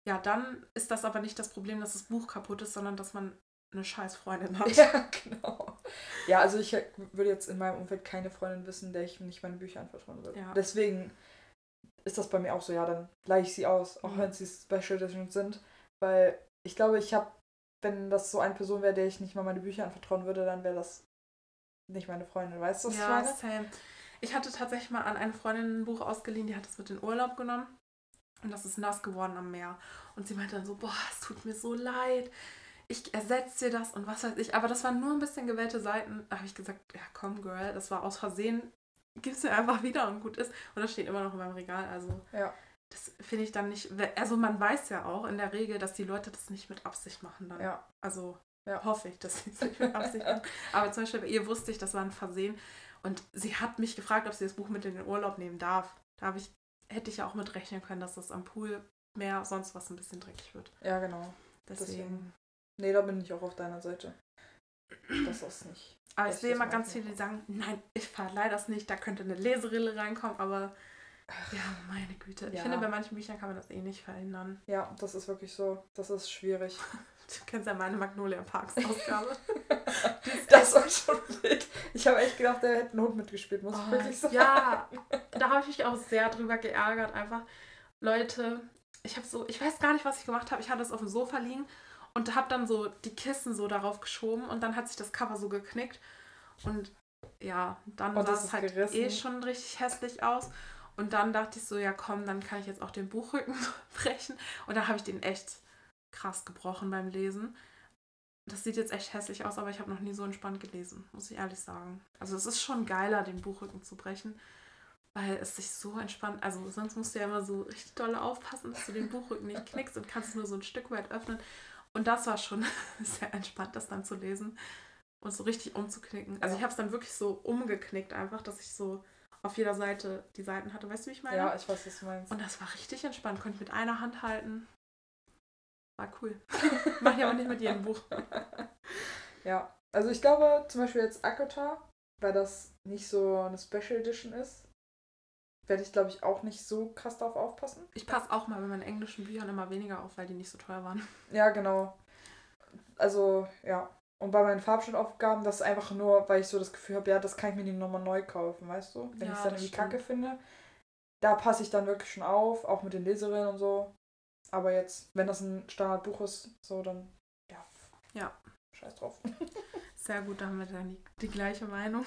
ist das aber nicht das Problem, dass das Buch kaputt ist, sondern dass man eine scheiß Freundin hat. Ja, genau. Ja, also ich würde jetzt in meinem Umfeld keine Freundin wissen, der ich nicht meine Bücher anvertrauen würde. Ja. Deswegen ist das bei mir auch so, ja, dann leihe ich sie aus, auch wenn sie Special Editions sind. Weil ich glaube, wenn das so eine Person wäre, der ich nicht mal meine Bücher anvertrauen würde, dann wäre das nicht meine Freundin. Weißt du, was ich meine? Ja, same. Ich hatte tatsächlich mal an eine Freundin ein Buch ausgeliehen, die hat es mit in Urlaub genommen. Und das ist nass geworden am Meer. Und sie meinte dann so, boah, es tut mir so leid. Ich ersetze dir das und was weiß ich. Aber das waren nur ein bisschen gewählte Seiten. Da habe ich gesagt, ja komm, Girl, das war aus Versehen. Gib's mir einfach wieder und gut ist. Und das steht immer noch in meinem Regal. Also das finde ich dann nicht. Also man weiß ja auch in der Regel, dass die Leute das nicht mit Absicht machen dann. Ja. Also hoffe ich, dass sie es nicht mit Absicht machen. Aber zum Beispiel bei ihr wusste ich, das war ein Versehen. Und sie hat mich gefragt, ob sie das Buch mit in den Urlaub nehmen darf. Da hätte ich ja auch mit rechnen können, dass das am Pool mehr sonst was ein bisschen dreckig wird. Ja, genau. Deswegen. Nee, da bin ich auch auf deiner Seite. Das ist nicht. Aber ich sehe immer ganz viele, die sagen, nein, ich verleihe das nicht, da könnte eine Leserille reinkommen, aber ja, meine Güte. Ich finde, bei manchen Büchern kann man das eh nicht verhindern. Ja, das ist wirklich so. Das ist schwierig. Du kennst ja meine Magnolia Parks Ausgabe. Das war schon wild. Ich habe echt gedacht, der hätte einen Hund mitgespielt, muss ich wirklich sagen. Ja, da habe ich mich auch sehr drüber geärgert. Einfach, Leute, ich weiß gar nicht, was ich gemacht habe. Ich hatte es auf dem Sofa liegen und habe dann so die Kissen so darauf geschoben und dann hat sich das Cover so geknickt. Und ja, dann sah es halt eh schon richtig hässlich aus. Und dann dachte ich so, ja komm, dann kann ich jetzt auch den Buchrücken brechen. Und dann habe ich den echt krass gebrochen beim Lesen. Das sieht jetzt echt hässlich aus, aber ich habe noch nie so entspannt gelesen, muss ich ehrlich sagen. Also es ist schon geiler, den Buchrücken zu brechen, weil es sich so entspannt, also sonst musst du ja immer so richtig doll aufpassen, dass du den Buchrücken nicht knickst und kannst es nur so ein Stück weit öffnen. Und das war schon sehr entspannt, das dann zu lesen und so richtig umzuknicken. Also ich habe es dann wirklich so umgeknickt einfach, dass ich so auf jeder Seite die Seiten hatte. Weißt du, wie ich meine? Ja, ich weiß, was du meinst. Und das war richtig entspannt. Konnte ich mit einer Hand halten. War cool. Mach ich aber nicht mit jedem Buch. Ja, also ich glaube zum Beispiel jetzt ACOTAR, weil das nicht so eine Special Edition ist, werde ich glaube ich auch nicht so krass darauf aufpassen. Ich passe auch mal bei meinen englischen Büchern immer weniger auf, weil die nicht so teuer waren. Ja, genau. Also, ja. Und bei meinen Farbschnittaufgaben, das ist einfach nur, weil ich so das Gefühl habe, ja, das kann ich mir nicht nochmal neu kaufen, weißt du? Wenn ich es dann irgendwie kacke finde. Da passe ich dann wirklich schon auf, auch mit den Leserinnen und so. Aber jetzt, wenn das ein Standardbuch ist, so dann, ja. Scheiß drauf. Sehr gut, da haben wir dann die gleiche Meinung.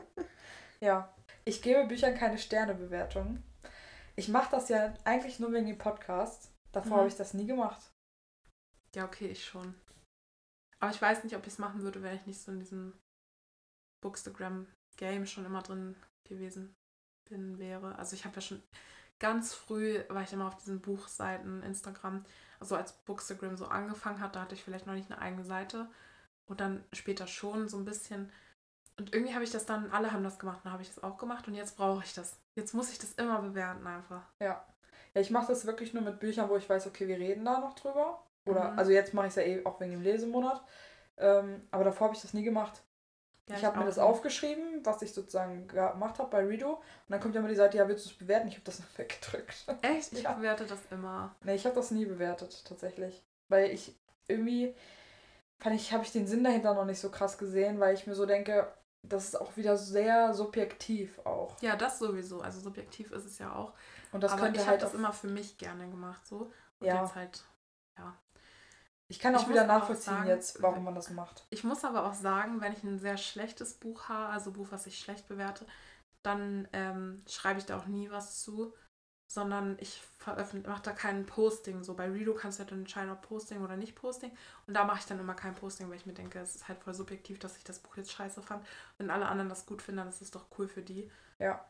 Ja. Ich gebe Büchern keine Sternebewertung. Ich mache das ja eigentlich nur wegen dem Podcast. Davor habe ich das nie gemacht. Ja, okay, ich schon. Aber ich weiß nicht, ob ich es machen würde, wenn ich nicht so in diesem Bookstagram-Game schon immer drin gewesen wäre. Also ich habe ja schon ganz früh, war ich immer auf diesen Buchseiten, Instagram, also als Bookstagram so angefangen hat, da hatte ich vielleicht noch nicht eine eigene Seite und dann später schon so ein bisschen. Und irgendwie habe ich das dann, alle haben das gemacht, dann habe ich das auch gemacht und jetzt brauche ich das. Jetzt muss ich das immer bewerten einfach. Ja. Ja, ich mache das wirklich nur mit Büchern, wo ich weiß, okay, wir reden da noch drüber. Oder, also jetzt mache ich es ja eh auch wegen dem Lesemonat. Aber davor habe ich das nie gemacht. Ja, ich habe mir das aufgeschrieben, was ich sozusagen gemacht habe bei Redo. Und dann kommt ja immer die Seite, ja, willst du es bewerten? Ich habe das noch weggedrückt. Echt? Ich bewerte das immer. Nee, ich habe das nie bewertet, tatsächlich. Weil ich irgendwie, habe ich den Sinn dahinter noch nicht so krass gesehen, weil ich mir so denke, das ist auch wieder sehr subjektiv auch. Ja, das sowieso. Also subjektiv ist es ja auch. Und das aber könnte ich halt habe das immer für mich gerne gemacht, so. Und ja. jetzt halt, ja. Ich kann auch Ich wieder muss aber nachvollziehen sagen, jetzt, warum man das macht. Ich muss aber auch sagen, wenn ich ein sehr schlechtes Buch habe, also Buch, was ich schlecht bewerte, dann schreibe ich da auch nie was zu, sondern ich mache da kein Posting. So bei Redo kannst du ja dann entscheiden, ob Posting oder nicht Posting. Und da mache ich dann immer kein Posting, weil ich mir denke, es ist halt voll subjektiv, dass ich das Buch jetzt scheiße fand. Wenn alle anderen das gut finden, dann ist es doch cool für die. Ja.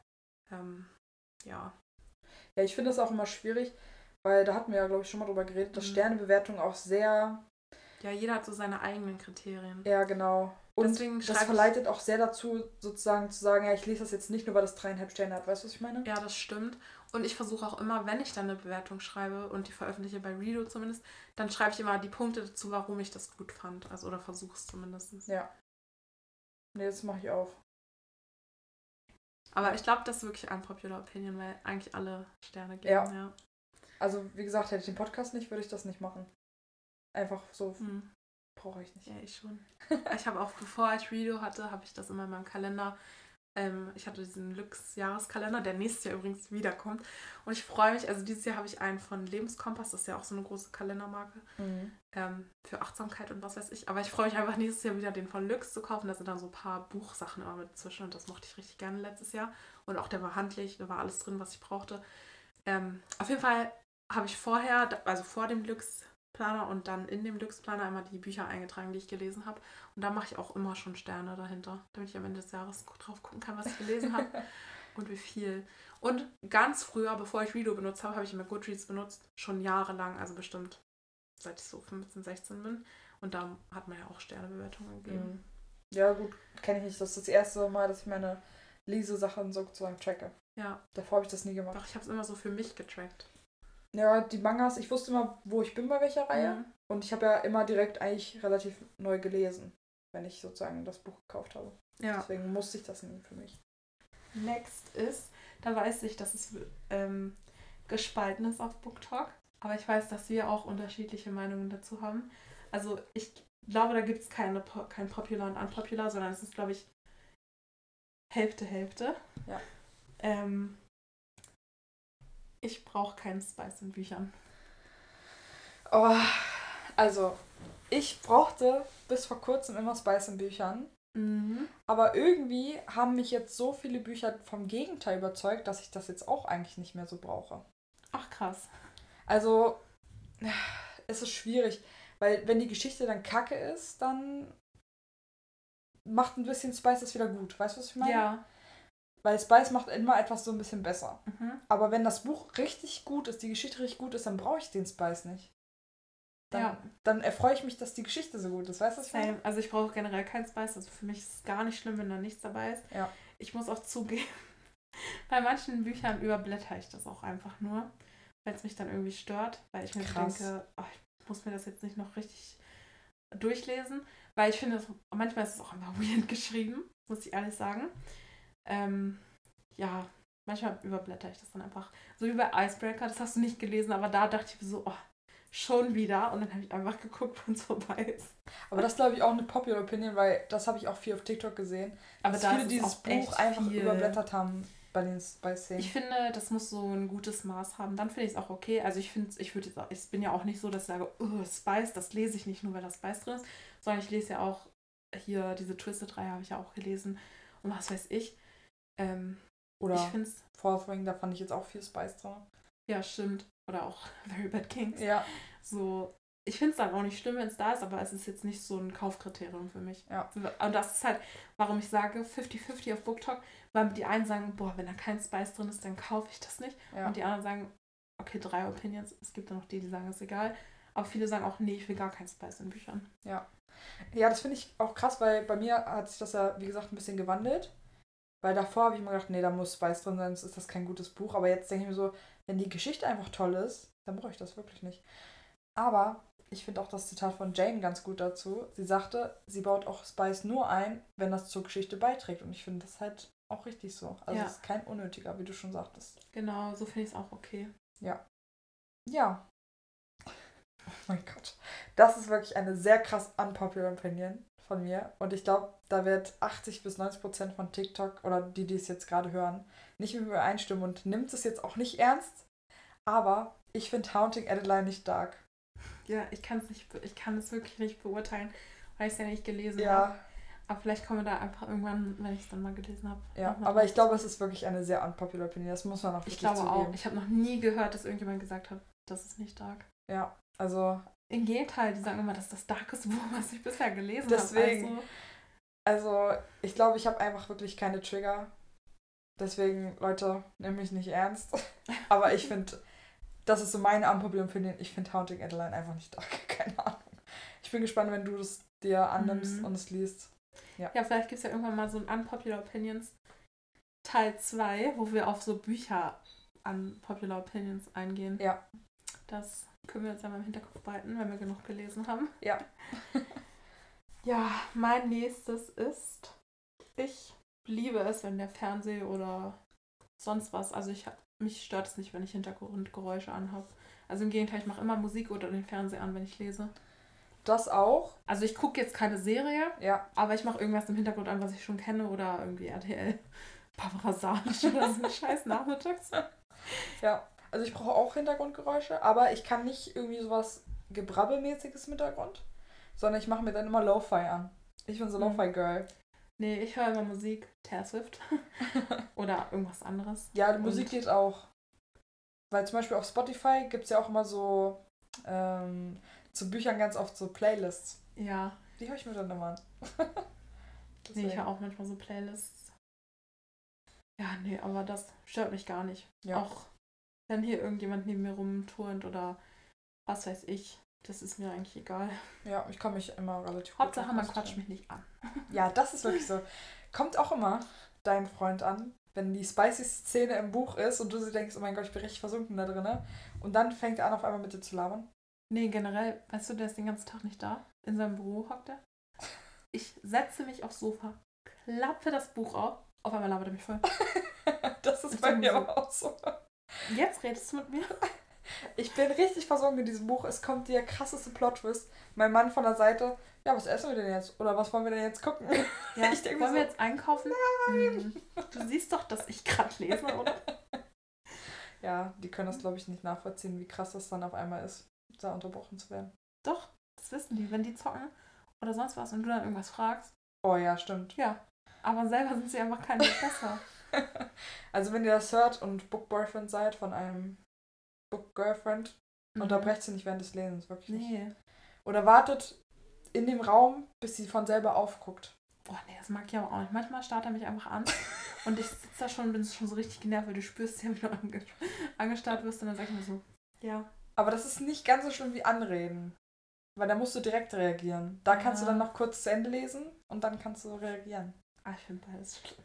Ja. Ja, ich finde das auch immer schwierig, weil da hatten wir ja, glaube ich, schon mal drüber geredet, dass Sternebewertungen auch sehr... Ja, jeder hat so seine eigenen Kriterien. Ja, genau. Und deswegen das verleitet auch sehr dazu, sozusagen zu sagen, ja, ich lese das jetzt nicht nur, weil das 3,5 Sterne hat. Weißt du, was ich meine? Ja, das stimmt. Und ich versuche auch immer, wenn ich dann eine Bewertung schreibe und die veröffentliche bei Redo zumindest, dann schreibe ich immer die Punkte dazu, warum ich das gut fand. Also oder versuche es zumindest. Ja. Nee, das mache ich auch. Aber ich glaube, das ist wirklich unpopular opinion, weil eigentlich alle Sterne geben. Ja. Also, wie gesagt, hätte ich den Podcast nicht, würde ich das nicht machen. Einfach so brauche ich nicht. Ja, ich schon. Ich habe auch, bevor ich Redo hatte, habe ich das immer in meinem Kalender. Ich hatte diesen Lux-Jahreskalender, der nächstes Jahr übrigens wiederkommt. Und ich freue mich, also dieses Jahr habe ich einen von Lebenskompass, das ist ja auch so eine große Kalendermarke, für Achtsamkeit und was weiß ich. Aber ich freue mich einfach nächstes Jahr wieder den von Lux zu kaufen. Da sind dann so ein paar Buchsachen immer mit zwischen und das mochte ich richtig gerne letztes Jahr. Und auch der war handlich, da war alles drin, was ich brauchte. Auf jeden Fall habe ich vorher, also vor dem Lux-Planer und dann in dem Lux-Planer immer die Bücher eingetragen, die ich gelesen habe. Und da mache ich auch immer schon Sterne dahinter, damit ich am Ende des Jahres drauf gucken kann, was ich gelesen habe und wie viel. Und ganz früher, bevor ich Redo benutzt habe, habe ich immer Goodreads benutzt, schon jahrelang, also bestimmt seit ich so 15, 16 bin. Und da hat man ja auch Sternebewertungen gegeben. Ja gut, kenne ich nicht. Das ist das erste Mal, dass ich meine Lesesachen sozusagen tracke. Ja. Davor habe ich das nie gemacht. Doch, ich habe es immer so für mich getrackt. Ja, die Mangas, ich wusste immer, wo ich bin bei welcher Reihe. Und ich habe ja immer direkt eigentlich relativ neu gelesen, wenn ich sozusagen das Buch gekauft habe. Ja. Deswegen musste ich das nie für mich. Next ist, da weiß ich, dass es gespalten ist auf BookTok. Aber ich weiß, dass wir auch unterschiedliche Meinungen dazu haben. Also ich glaube, da gibt es kein Popular und Unpopular, sondern es ist, glaube ich, Hälfte. Ja. Ich brauche keinen Spice in Büchern. Oh, also, ich brauchte bis vor kurzem immer Spice in Büchern. Aber irgendwie haben mich jetzt so viele Bücher vom Gegenteil überzeugt, dass ich das jetzt auch eigentlich nicht mehr so brauche. Ach, krass. Also, es ist schwierig, weil wenn die Geschichte dann kacke ist, dann macht ein bisschen Spice das wieder gut. Weißt du, was ich meine? Ja. Weil Spice macht immer etwas so ein bisschen besser. Aber wenn das Buch richtig gut ist, die Geschichte richtig gut ist, dann brauche ich den Spice nicht. Dann erfreue ich mich, dass die Geschichte so gut ist. Weißt du, was ich meine? Also ich brauche generell keinen Spice. Also für mich ist es gar nicht schlimm, wenn da nichts dabei ist. Ja. Ich muss auch zugeben, bei manchen Büchern überblätter ich das auch einfach nur, weil es mich dann irgendwie stört. Weil ich mir denke, ich muss mir das jetzt nicht noch richtig durchlesen. Weil ich finde, manchmal ist es auch immer weird geschrieben, muss ich ehrlich sagen. Ja, manchmal überblätter ich das dann einfach. So wie bei Icebreaker, das hast du nicht gelesen, aber da dachte ich so, schon wieder. Und dann habe ich einfach geguckt, wann es vorbei ist. Aber das glaube ich auch eine Popular Opinion, weil das habe ich auch viel auf TikTok gesehen. Aber dass viele dieses Buch einfach überblättert haben bei Szenen. Ich finde, das muss so ein gutes Maß haben. Dann finde ich es auch okay. Also ich bin ja auch nicht so, dass ich sage, Spice, das lese ich nicht nur, weil das Spice drin ist, sondern ich lese ja auch hier diese Twisted-Reihe habe ich ja auch gelesen. Und was weiß ich. Oder ich find's Fourth Wing, da fand ich jetzt auch viel Spice drin. Ja, stimmt. Oder auch Very Bad Kings. Ja. So, ich finde es dann auch nicht schlimm, wenn es da ist, aber es ist jetzt nicht so ein Kaufkriterium für mich. Ja. Und das ist halt, warum ich sage 50-50 auf BookTok, weil die einen sagen, wenn da kein Spice drin ist, dann kaufe ich das nicht. Ja. Und die anderen sagen, okay, 3 Opinions. Es gibt dann noch die sagen, ist egal. Aber viele sagen auch, nee, ich will gar kein Spice in Büchern. Ja. Ja, das finde ich auch krass, weil bei mir hat sich das ja, wie gesagt, ein bisschen gewandelt. Weil davor habe ich mir gedacht, nee, da muss Spice drin sein, sonst ist das kein gutes Buch. Aber jetzt denke ich mir so, wenn die Geschichte einfach toll ist, dann brauche ich das wirklich nicht. Aber ich finde auch das Zitat von Jane ganz gut dazu. Sie sagte, sie baut auch Spice nur ein, wenn das zur Geschichte beiträgt. Und ich finde das halt auch richtig so. Also es ist kein unnötiger, wie du schon sagtest. Genau, so finde ich es auch okay. Ja. Oh mein Gott. Das ist wirklich eine sehr krass unpopular Opinion von mir. Und ich glaube, da wird 80-90% von TikTok oder die es jetzt gerade hören, nicht mit mir einstimmen und nimmt es jetzt auch nicht ernst. Aber ich finde Haunting Adeline nicht dark. Ja, ich kann es wirklich nicht beurteilen, weil ich es ja nicht gelesen habe. Ja, Aber vielleicht kommen wir da einfach irgendwann, wenn ich es dann mal gelesen habe. ja. noch mal Aber drauf ich glaube, zurück. es ist wirklich eine sehr unpopular Opinion. Das muss man auch Ich wirklich glaube zugeben. auch. Ich habe noch nie gehört, dass irgendjemand gesagt hat, das ist nicht dark. Ja, also Im Gegenteil, die sagen immer, das ist das darkeste Buch, was ich bisher gelesen habe. deswegen. Also, ich glaube, ich habe einfach wirklich keine Trigger. Deswegen, Leute, nehmt mich nicht ernst. Aber ich finde, das ist so meine unpopular Opinion. Ich finde Haunting Adeline einfach nicht dark. Keine Ahnung. Ich bin gespannt, wenn du das dir annimmst und es liest. Ja, vielleicht gibt es ja irgendwann mal so ein Unpopular Opinions Teil 2, wo wir auf so Bücher Unpopular Opinions eingehen. Ja. Das können wir jetzt ja mal im Hinterkopf behalten, wenn wir genug gelesen haben. Ja. Ja, mein nächstes ist, ich liebe es, wenn der Fernseher oder sonst was, also mich stört es nicht, wenn ich Hintergrundgeräusche anhabe. Also im Gegenteil, ich mache immer Musik oder den Fernseher an, wenn ich lese. Das auch? Also ich gucke jetzt keine Serie, Ja. aber ich mache irgendwas im Hintergrund an, was ich schon kenne oder irgendwie RTL, Barbara Salisch oder so ein scheiß Nachmittags. Ja. Also ich brauche auch Hintergrundgeräusche, aber ich kann nicht irgendwie sowas Gebrabbelmäßiges im Hintergrund, sondern ich mache mir dann immer Lo-Fi an. Ich bin so Lo-Fi-Girl. Nee, ich höre immer Musik, Taylor Swift oder irgendwas anderes. Ja, die Musik geht auch. Weil zum Beispiel auf Spotify gibt es ja auch immer so zu Büchern ganz oft so Playlists. Ja. Die höre ich mir dann immer an. Nee, ich höre auch manchmal so Playlists. Ja, nee, aber das stört mich gar nicht. Ja. Auch wenn hier irgendjemand neben mir rumturnt oder was weiß ich, das ist mir eigentlich egal. Ja, ich kann mich immer relativ gut Hauptsache, man konzentrieren. quatscht mich nicht an. Ja, das ist wirklich so. Kommt auch immer dein Freund an, wenn die spicy Szene im Buch ist und du sie denkst, oh mein Gott, ich bin richtig versunken da drin. Und dann fängt er an, auf einmal mit dir zu labern. Nee, generell, weißt du, der ist den ganzen Tag nicht da. In seinem Büro hockt er. Ich setze mich aufs Sofa, klappe das Buch auf einmal labert er mich voll. Das ist Ich bei denk mir so. auch so. Jetzt redest du mit mir? Ich bin richtig versunken in diesem Buch. Es kommt der krasseste Plot-Twist. Mein Mann von der Seite, ja, was essen wir denn jetzt? Oder was wollen wir denn jetzt gucken? Ja, Ich denk wollen mir wir so, jetzt einkaufen? Nein. Du siehst doch, dass ich gerade lese, oder? Ja, die können das, glaube ich, nicht nachvollziehen, wie krass das dann auf einmal ist, da unterbrochen zu werden. Doch, das wissen die, wenn die zocken oder sonst was und du dann irgendwas fragst. Oh ja, stimmt. Ja, aber selber sind sie einfach keine besser. Also wenn ihr das hört und Book-Boyfriend seid von einem Book-Girlfriend, unterbrecht sie nicht während des Lesens, wirklich nicht. Nee. Oder wartet in dem Raum, bis sie von selber aufguckt. Boah, nee, das mag ich aber auch nicht. Manchmal starrt er mich einfach an und ich sitze da schon und bin schon so richtig genervt, weil du spürst ja, wie du angestarrt wirst und dann sag ich mir so, ja. Aber das ist nicht ganz so schlimm wie Anreden. Weil da musst du direkt reagieren. Da kannst du dann noch kurz zu Ende lesen und dann kannst du reagieren. Ah, ich finde beides schlimm.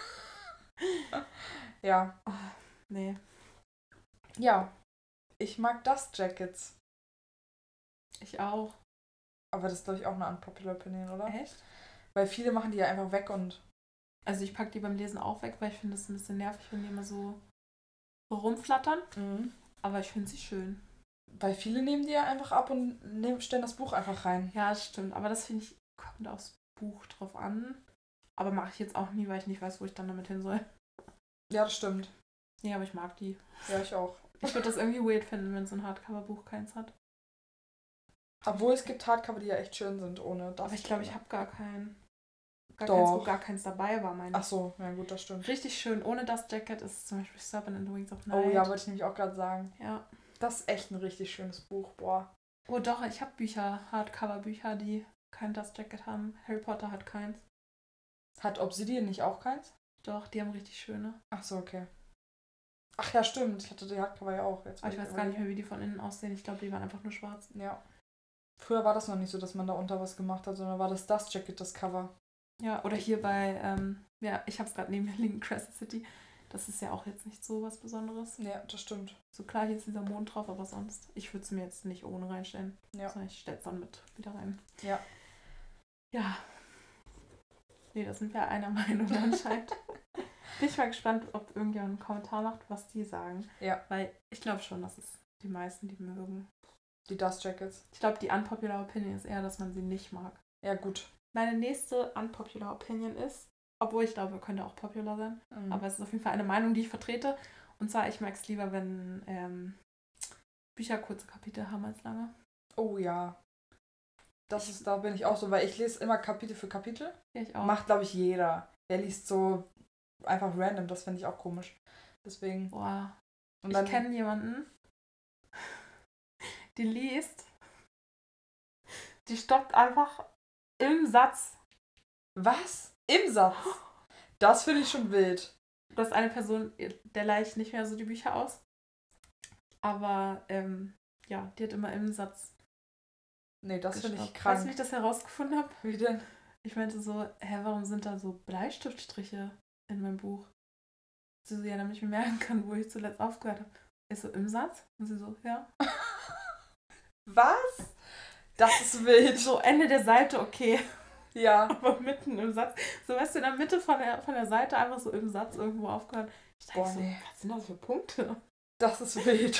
Ja. Oh, nee. Ja. Ich mag Dust Jackets. Ich auch. Aber das ist, glaube ich, auch eine unpopular Opinion, oder? Echt? Weil viele machen die ja einfach weg und... Also ich packe die beim Lesen auch weg, weil ich finde es ein bisschen nervig, wenn die immer so rumflattern. Mhm. Aber ich finde sie schön. Weil viele nehmen die ja einfach ab und stellen das Buch einfach rein. Ja, das stimmt. Aber das finde ich, kommt aufs Buch drauf an. Aber mache ich jetzt auch nie, weil ich nicht weiß, wo ich dann damit hin soll. Ja, das stimmt. Nee, aber ich mag die. Ja, ich auch. Ich würde das irgendwie weird finden, wenn so ein Hardcover-Buch keins hat. Obwohl es gibt Hardcover, die ja echt schön sind, ohne das. Aber ich glaube, ich habe gar keinen. Gar Doch. keins, wo gar keins dabei war, meine ich. Ach so, ja gut, das stimmt. Richtig schön. Ohne das Jacket ist zum Beispiel Serpent and the Wings of Night. Oh ja, wollte ich nämlich auch gerade sagen. Ja. Das ist echt ein richtig schönes Buch, boah. Oh doch, ich habe Bücher, Hardcover-Bücher, die kein Dust Jacket haben. Harry Potter hat keins. Hat Obsidian nicht auch keins? Doch, die haben richtig schöne. Ach so, okay. Ach ja, stimmt. Ich hatte die Hardcover ja auch. Jetzt Aber ich weiß gar nicht mehr, wie die von innen aussehen. Ich glaube, die waren einfach nur schwarz. Ja. Früher war das noch nicht so, dass man da unter was gemacht hat, sondern war das Dust Jacket das Cover. Ja, oder hier bei, ja, ich habe es gerade neben mir liegen, Crescent City. Das ist ja auch jetzt nicht so was Besonderes. Ja, das stimmt. So klar, hier ist dieser Mond drauf, aber sonst, ich würde es mir jetzt nicht ohne reinstellen. Ja. Sondern ich stelle es dann mit wieder rein. Ja. Ja. Nee, da sind wir einer Meinung anscheinend. Bin ich mal gespannt, ob irgendjemand einen Kommentar macht, was die sagen. Ja. Weil ich glaube schon, dass es die meisten, die mögen. Die Dust Jackets. Ich glaube, die unpopular Opinion ist eher, dass man sie nicht mag. Ja, gut. Meine nächste unpopular Opinion ist, obwohl ich glaube, könnte auch popular sein, aber es ist auf jeden Fall eine Meinung, die ich vertrete. Und zwar, ich mag es lieber, wenn Bücher kurze Kapitel haben als lange. Oh ja. Da bin ich auch so, weil ich lese immer Kapitel für Kapitel. Ja, ich auch. Macht, glaube ich, jeder. Der liest so einfach random, das finde ich auch komisch. Deswegen. Boah. Und dann, ich kenne jemanden, die liest, die stoppt einfach im Satz. was? Im Satz? Das finde ich schon wild. Das ist eine Person, der leicht nicht mehr so die Bücher aus. Aber ja, die hat immer im Satz. Nee, das finde ich gestoppt. krank. Weißt du, wie ich das herausgefunden habe? Wie denn? Ich meinte so, warum sind da so Bleistiftstriche in meinem Buch? Sie so, ja, damit ich mir merken kann, wo ich zuletzt aufgehört habe. Ich so, im Satz? Und sie so, ja. Was? Das ist wild. So, Ende der Seite, okay. Ja. Aber mitten im Satz. So, weißt du, in der Mitte von der Seite einfach so im Satz irgendwo aufgehört. Ich dachte so, nee. was sind das für Punkte? Das ist wild.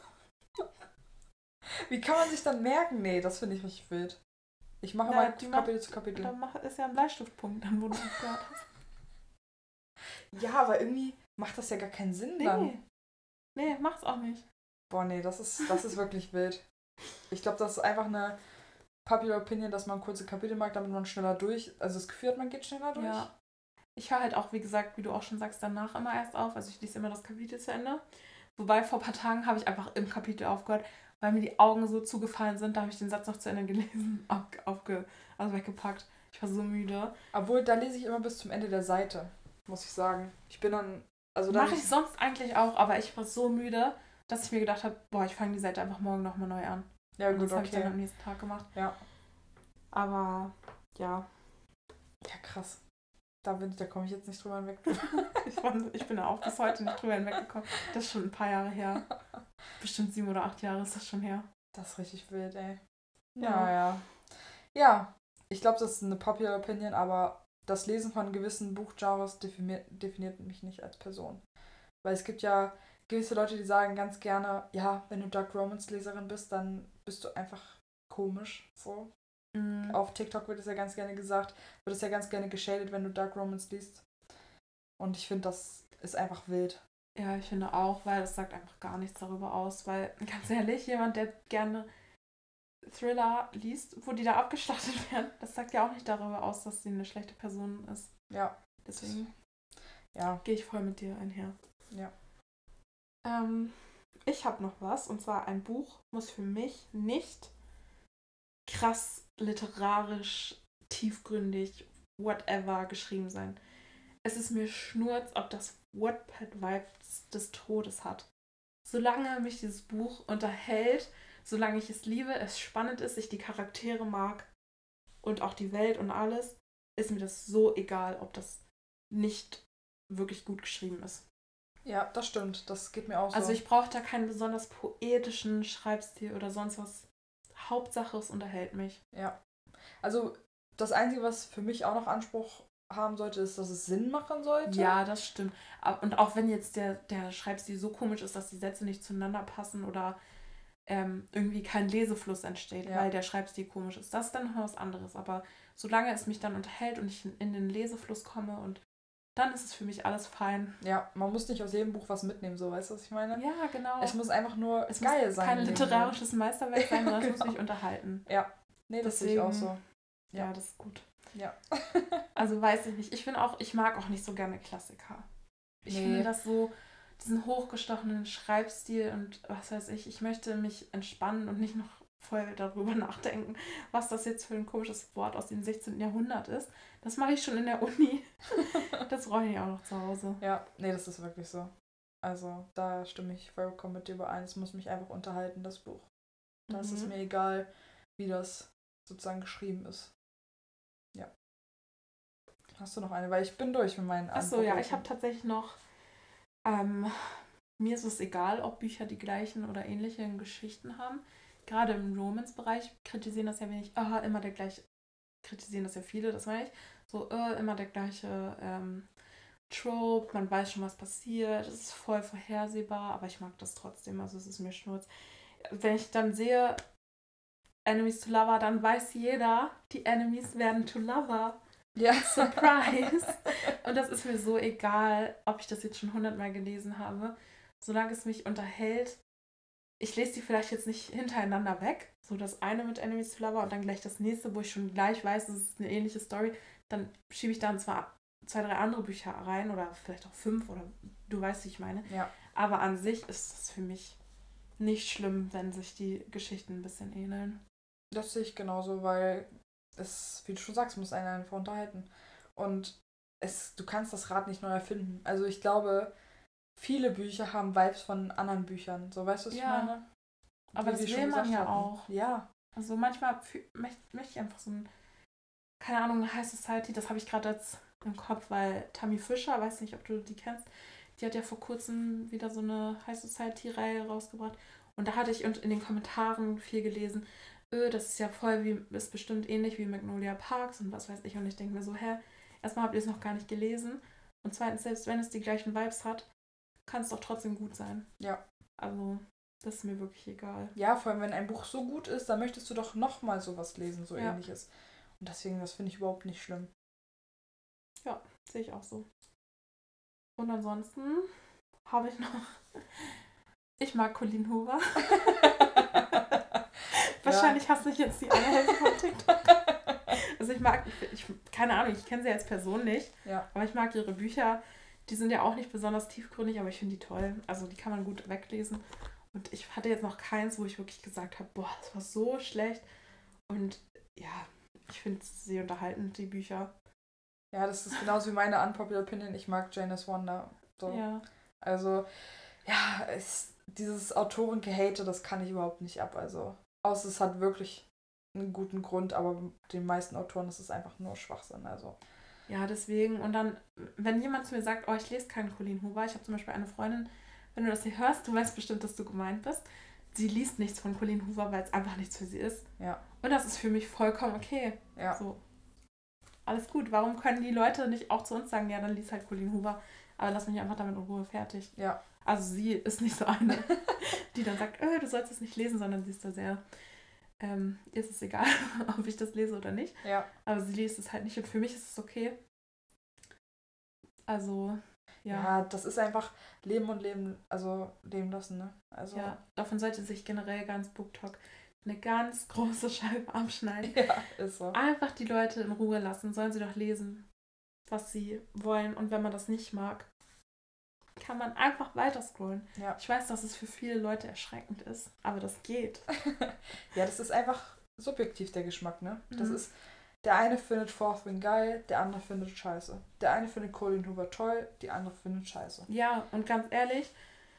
Wie kann man sich dann merken? Nee, das finde ich richtig wild. Ich mache mal Kapitel zu Kapitel. Dann ist ja ein Bleistiftpunkt, dann wo du aufgehört hast. Ja, aber irgendwie macht das ja gar keinen Sinn dann. Nee, macht's auch nicht. Boah, nee, das ist wirklich wild. Ich glaube, das ist einfach eine popular Opinion, dass man kurze Kapitel mag, damit man schneller also das Gefühl hat, man geht schneller durch. Ja. Ich höre halt auch, wie gesagt, wie du auch schon sagst, danach immer erst auf. Also ich lese immer das Kapitel zu Ende. Wobei vor ein paar Tagen habe ich einfach im Kapitel aufgehört, weil mir die Augen so zugefallen sind. Da habe ich den Satz noch zu Ende gelesen, also weggepackt. Ich war so müde. Obwohl, da lese ich immer bis zum Ende der Seite, muss ich sagen. Ich bin dann... Mache ich sonst eigentlich auch, aber ich war so müde, dass ich mir gedacht habe, boah, ich fange die Seite einfach morgen nochmal neu an. Ja, gut, das habe ich dann am nächsten Tag gemacht. Ja. Aber, ja. Ja, krass. Da komme ich jetzt nicht drüber hinweg. Ich bin auch bis heute nicht drüber hinweggekommen. Das ist schon ein paar Jahre her. Bestimmt 7 oder 8 Jahre ist das schon her. Das ist richtig wild, ey. Ja. Ja, ich glaube, das ist eine popular Opinion, aber das Lesen von gewissen Buchgenres definiert mich nicht als Person. Weil es gibt ja gewisse Leute, die sagen ganz gerne, ja, wenn du Dark Romance-Leserin bist, dann bist du einfach komisch. So. Mhm. Auf TikTok wird es ja ganz gerne gesagt, wird es ja ganz gerne geshadet, wenn du Dark Romance liest. Und ich finde, das ist einfach wild. Ja, ich finde auch, weil es sagt einfach gar nichts darüber aus. Weil, ganz ehrlich, jemand, der gerne Thriller liest, wo die da abgeschlachtet werden, das sagt ja auch nicht darüber aus, dass sie eine schlechte Person ist. Ja. Deswegen ja. Gehe ich voll mit dir einher. Ja. Ich habe noch was, und zwar ein Buch muss für mich nicht krass literarisch, tiefgründig, whatever geschrieben sein. Es ist mir schnurz, ob das Wattpad-Vibes des Todes hat. Solange mich dieses Buch unterhält, solange ich es liebe, es spannend ist, ich die Charaktere mag und auch die Welt und alles, ist mir das so egal, ob das nicht wirklich gut geschrieben ist. Ja, das stimmt. Das geht mir auch so. Also ich brauche da keinen besonders poetischen Schreibstil oder sonst was. Hauptsache, es unterhält mich. Ja. Also das Einzige, was für mich auch noch Anspruch haben sollte, ist, dass es Sinn machen sollte. Ja, das stimmt. Und auch wenn jetzt der Schreibstil so komisch ist, dass die Sätze nicht zueinander passen oder irgendwie kein Lesefluss entsteht, weil der Schreibstil komisch ist. Das ist dann noch was anderes. Aber solange es mich dann unterhält und ich in den Lesefluss komme, und dann ist es für mich alles fein. Ja, man muss nicht aus jedem Buch was mitnehmen, so, weißt du, was ich meine? Ja, genau. Es muss einfach nur es geil muss sein. Kein literarisches Meisterwerk sein, sondern es muss Genau. mich unterhalten. Ja, nee, das sehe ich auch so. Ja, das ist gut. Ja. Also weiß ich nicht. Ich mag auch nicht so gerne Klassiker. Ich finde das so, diesen hochgestochenen Schreibstil und was weiß ich möchte mich entspannen und nicht noch voll darüber nachdenken, was das jetzt für ein komisches Wort aus dem 16. Jahrhundert ist. Das mache ich schon in der Uni. Das brauche ich auch noch zu Hause. Ja, nee, das ist wirklich so. Also, da stimme ich vollkommen mit dir überein. Es muss mich einfach unterhalten, das Buch. Da ist es mir egal, wie das sozusagen geschrieben ist. Ja. Hast du noch eine? Weil ich bin durch mit meinen Achso, ja, ich habe tatsächlich noch mir ist es egal, ob Bücher die gleichen oder ähnliche Geschichten haben. Gerade im Romance-Bereich kritisieren das ja wenig, immer der gleiche, kritisieren das ja viele, das meine ich. So, immer der gleiche Trope, man weiß schon, was passiert, es ist voll vorhersehbar, aber ich mag das trotzdem, also es ist mir schnurz. Wenn ich dann sehe, Enemies to Lover, dann weiß jeder, die Enemies werden to Lover. Ja. Surprise! Und das ist mir so egal, ob ich das jetzt schon 100-mal gelesen habe. Solange es mich unterhält. Ich lese die vielleicht jetzt nicht hintereinander weg. So das eine mit Enemies to Lover und dann gleich das nächste, wo ich schon gleich weiß, es ist eine ähnliche Story. Dann schiebe ich dann zwar 2, 3 andere Bücher rein oder vielleicht auch 5 oder du weißt, wie ich meine. Ja. Aber an sich ist es für mich nicht schlimm, wenn sich die Geschichten ein bisschen ähneln. Das sehe ich genauso, weil es, wie du schon sagst, muss einen einfach unterhalten. Und du kannst das Rad nicht neu erfinden. Also ich glaube, viele Bücher haben Vibes von anderen Büchern. So, weißt du, was ich meine? Aber das will man ja auch. Ja. Also manchmal möchte ich einfach so ein, keine Ahnung, High Society, das habe ich gerade jetzt im Kopf, weil Tammy Fischer, weiß nicht, ob du die kennst, die hat ja vor kurzem wieder so eine High Society-Reihe rausgebracht. Und da hatte ich in den Kommentaren viel gelesen, das ist ja ist bestimmt ähnlich wie Magnolia Parks und was weiß ich. Und ich denke mir so, erstmal habt ihr es noch gar nicht gelesen. Und zweitens, selbst wenn es die gleichen Vibes hat, kann es doch trotzdem gut sein. Ja. Also, das ist mir wirklich egal. Ja, vor allem, wenn ein Buch so gut ist, dann möchtest du doch nochmal sowas lesen, so Ähnliches. Und deswegen, das finde ich überhaupt nicht schlimm. Ja, sehe ich auch so. Und ansonsten habe ich noch... Ich mag Colleen Hoover. Wahrscheinlich hast du jetzt die eine Hälfte von TikTok. Also keine Ahnung, ich kenne sie als Person nicht. Ja. Aber ich mag ihre Bücher. Die sind ja auch nicht besonders tiefgründig, aber ich finde die toll. Also die kann man gut weglesen. Und ich hatte jetzt noch keins, wo ich wirklich gesagt habe, boah, das war so schlecht. Und ja, ich finde sie unterhaltend, die Bücher. Ja, das ist genauso wie meine Unpopular Opinion. Ich mag Janice Wonder. So. Ja. Also, ja, dieses Autoren-Gehate, das kann ich überhaupt nicht ab. Also, außer es hat wirklich einen guten Grund, aber den meisten Autoren ist es einfach nur Schwachsinn. Also. Ja, deswegen. Und dann, wenn jemand zu mir sagt, oh, ich lese keinen Colleen Hoover, ich habe zum Beispiel eine Freundin, wenn du das hier hörst, du weißt bestimmt, dass du gemeint bist. Sie liest nichts von Colleen Hoover, weil es einfach nichts für sie ist. Ja. Und das ist für mich vollkommen okay. Ja. So. Alles gut. Warum können die Leute nicht auch zu uns sagen, ja, dann lies halt Colleen Hoover, aber lass mich einfach damit in Ruhe, fertig. Ja. Also sie ist nicht so eine, die dann sagt, du sollst es nicht lesen, sondern sie ist da sehr, ist es egal, ob ich das lese oder nicht. Ja. Aber sie liest es halt nicht und für mich ist es okay. Also, ja. Ja, das ist einfach Leben und Leben, also leben lassen, ne? Also. Ja, davon sollte sich generell ganz BookTok eine ganz große Scheibe abschneiden. Ja, ist so. Einfach die Leute in Ruhe lassen, sollen sie doch lesen, was sie wollen. Und wenn man das nicht mag, kann man einfach weiter scrollen. Ja. Ich weiß, dass es für viele Leute erschreckend ist, aber das geht. Ja, das ist einfach subjektiv der Geschmack, ne? Das Mhm. ist, der eine findet Fourth Wing geil, der andere findet scheiße. Der eine findet Colleen Hoover toll, die andere findet scheiße. Ja, und ganz ehrlich,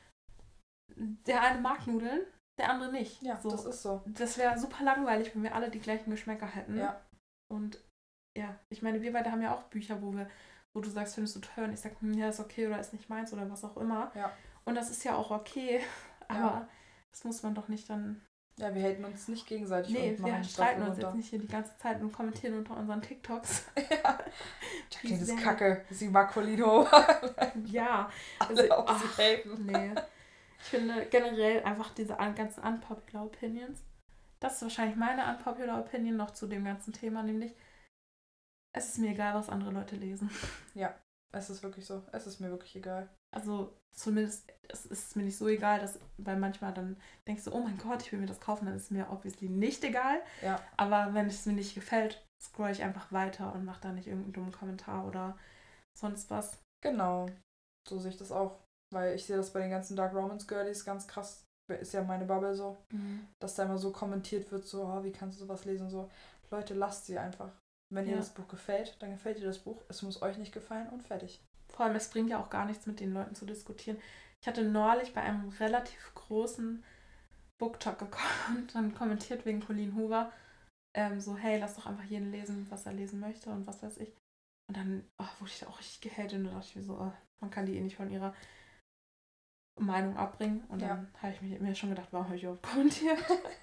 der eine mag Nudeln, der andere nicht. Ja, so. das ist so. Das wäre super langweilig, wenn wir alle die gleichen Geschmäcker hätten. Ja. Und ja, ich meine, wir beide haben ja auch Bücher, wo du sagst, findest du toll und ich sag, ja, ist okay oder ist nicht meins oder was auch immer. Ja. Und das ist ja auch okay, aber das muss man doch nicht dann... Ja, wir haten uns nicht gegenseitig. Nee, und machen wir uns streiten dafür uns runter. jetzt nicht hier die ganze Zeit und kommentieren unter unseren TikToks. Ja. Jacqueline ist sehr- kacke, sie mag Colleen Hoover. Ja, Alle auf ach, sie haten. nee. Ich finde generell einfach diese ganzen unpopular Opinions, das ist wahrscheinlich meine unpopular Opinion noch zu dem ganzen Thema, nämlich es ist mir egal, was andere Leute lesen. Ja, es ist wirklich so. Es ist mir wirklich egal. Also zumindest es ist mir nicht so egal, weil manchmal dann denkst du, oh mein Gott, ich will mir das kaufen, dann ist es mir obviously nicht egal. Ja. Aber wenn es mir nicht gefällt, scroll ich einfach weiter und mache da nicht irgendeinen dummen Kommentar oder sonst was. Genau. So sehe ich das auch. Weil ich sehe das bei den ganzen Dark Romance Girlies ganz krass. Ist ja meine Bubble so. Dass da immer so kommentiert wird, so, oh, wie kannst du sowas lesen? So, Leute, lasst sie einfach. Wenn ihr das Buch gefällt, dann gefällt ihr das Buch. Es muss euch nicht gefallen und fertig. Vor allem, es bringt ja auch gar nichts, mit den Leuten zu diskutieren. Ich hatte neulich bei einem relativ großen BookTok gekommen und kommentiert wegen Colleen Hoover, so, hey, lass doch einfach jeden lesen, was er lesen möchte und was weiß ich. Und dann wurde ich da auch richtig gehatet und da dachte ich mir so, man kann die eh nicht von ihrer Meinung abbringen. Und dann habe ich mir schon gedacht, warum habe ich überhaupt kommentiert?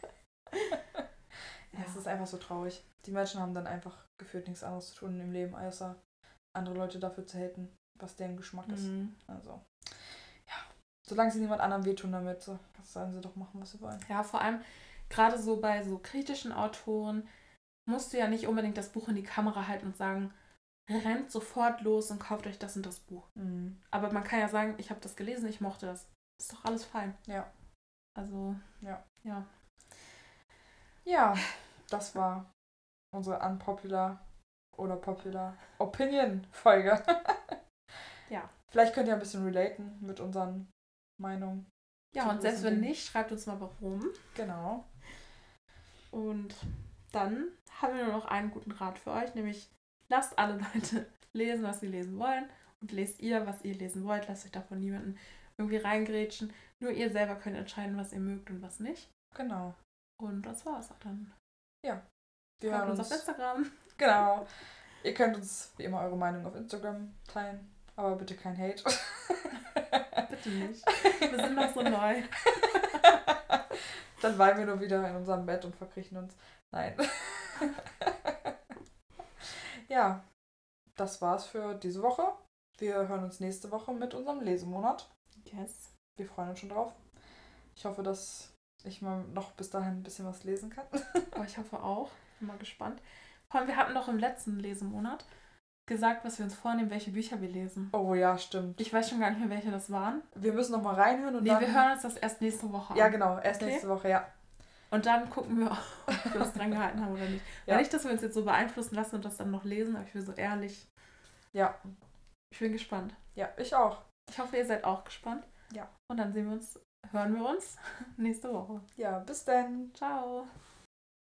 Ja, es ist einfach so traurig. Die Menschen haben dann einfach gefühlt nichts anderes zu tun im Leben, außer andere Leute dafür zu haten, was deren Geschmack ist. Also, ja. Solange sie niemand anderem wehtun damit, so, sollen sie doch machen, was sie wollen. Ja, vor allem, gerade so bei so kritischen Autoren musst du ja nicht unbedingt das Buch in die Kamera halten und sagen, rennt sofort los und kauft euch das und das Buch. Mhm. Aber man kann ja sagen, ich habe das gelesen, ich mochte das. Ist doch alles fein. Ja. Also, Ja. Ja. Ja, das war unsere unpopular oder popular Opinion-Folge. Ja. Vielleicht könnt ihr ein bisschen relaten mit unseren Meinungen. Ja, und selbst wenn nicht, schreibt uns mal warum. Genau. Und dann haben wir nur noch einen guten Rat für euch, nämlich lasst alle Leute lesen, was sie lesen wollen und lest ihr, was ihr lesen wollt. Lasst euch davon niemanden irgendwie reingrätschen. Nur ihr selber könnt entscheiden, was ihr mögt und was nicht. Genau. Und das war's auch dann. Ja. Wir Folgt hören uns auf Instagram. Genau. Ihr könnt uns wie immer eure Meinung auf Instagram teilen. Aber bitte kein Hate. Bitte nicht. Wir sind noch so neu. Dann weinen wir nur wieder in unserem Bett und verkriechen uns. Nein. Ja, das war's für diese Woche. Wir hören uns nächste Woche mit unserem Lesemonat. Yes. Wir freuen uns schon drauf. Ich hoffe, dass ich mal noch bis dahin ein bisschen was lesen kann. Aber ich hoffe auch. Bin mal gespannt. Vor allem, wir hatten noch im letzten Lesemonat gesagt, was wir uns vornehmen, welche Bücher wir lesen. Oh ja, stimmt. Ich weiß schon gar nicht mehr, welche das waren. Wir müssen noch mal reinhören und dann... wir hören uns das erst nächste Woche an. Ja, genau. Erst nächste Woche, ja. Und dann gucken wir, ob wir uns dran gehalten haben oder nicht. Ja. Weil nicht, dass wir uns jetzt so beeinflussen lassen und das dann noch lesen, aber ich will so ehrlich. Ja. Ich bin gespannt. Ja, ich auch. Ich hoffe, ihr seid auch gespannt. Ja. Und dann hören wir uns nächste Woche. Ja, bis dann. Ciao.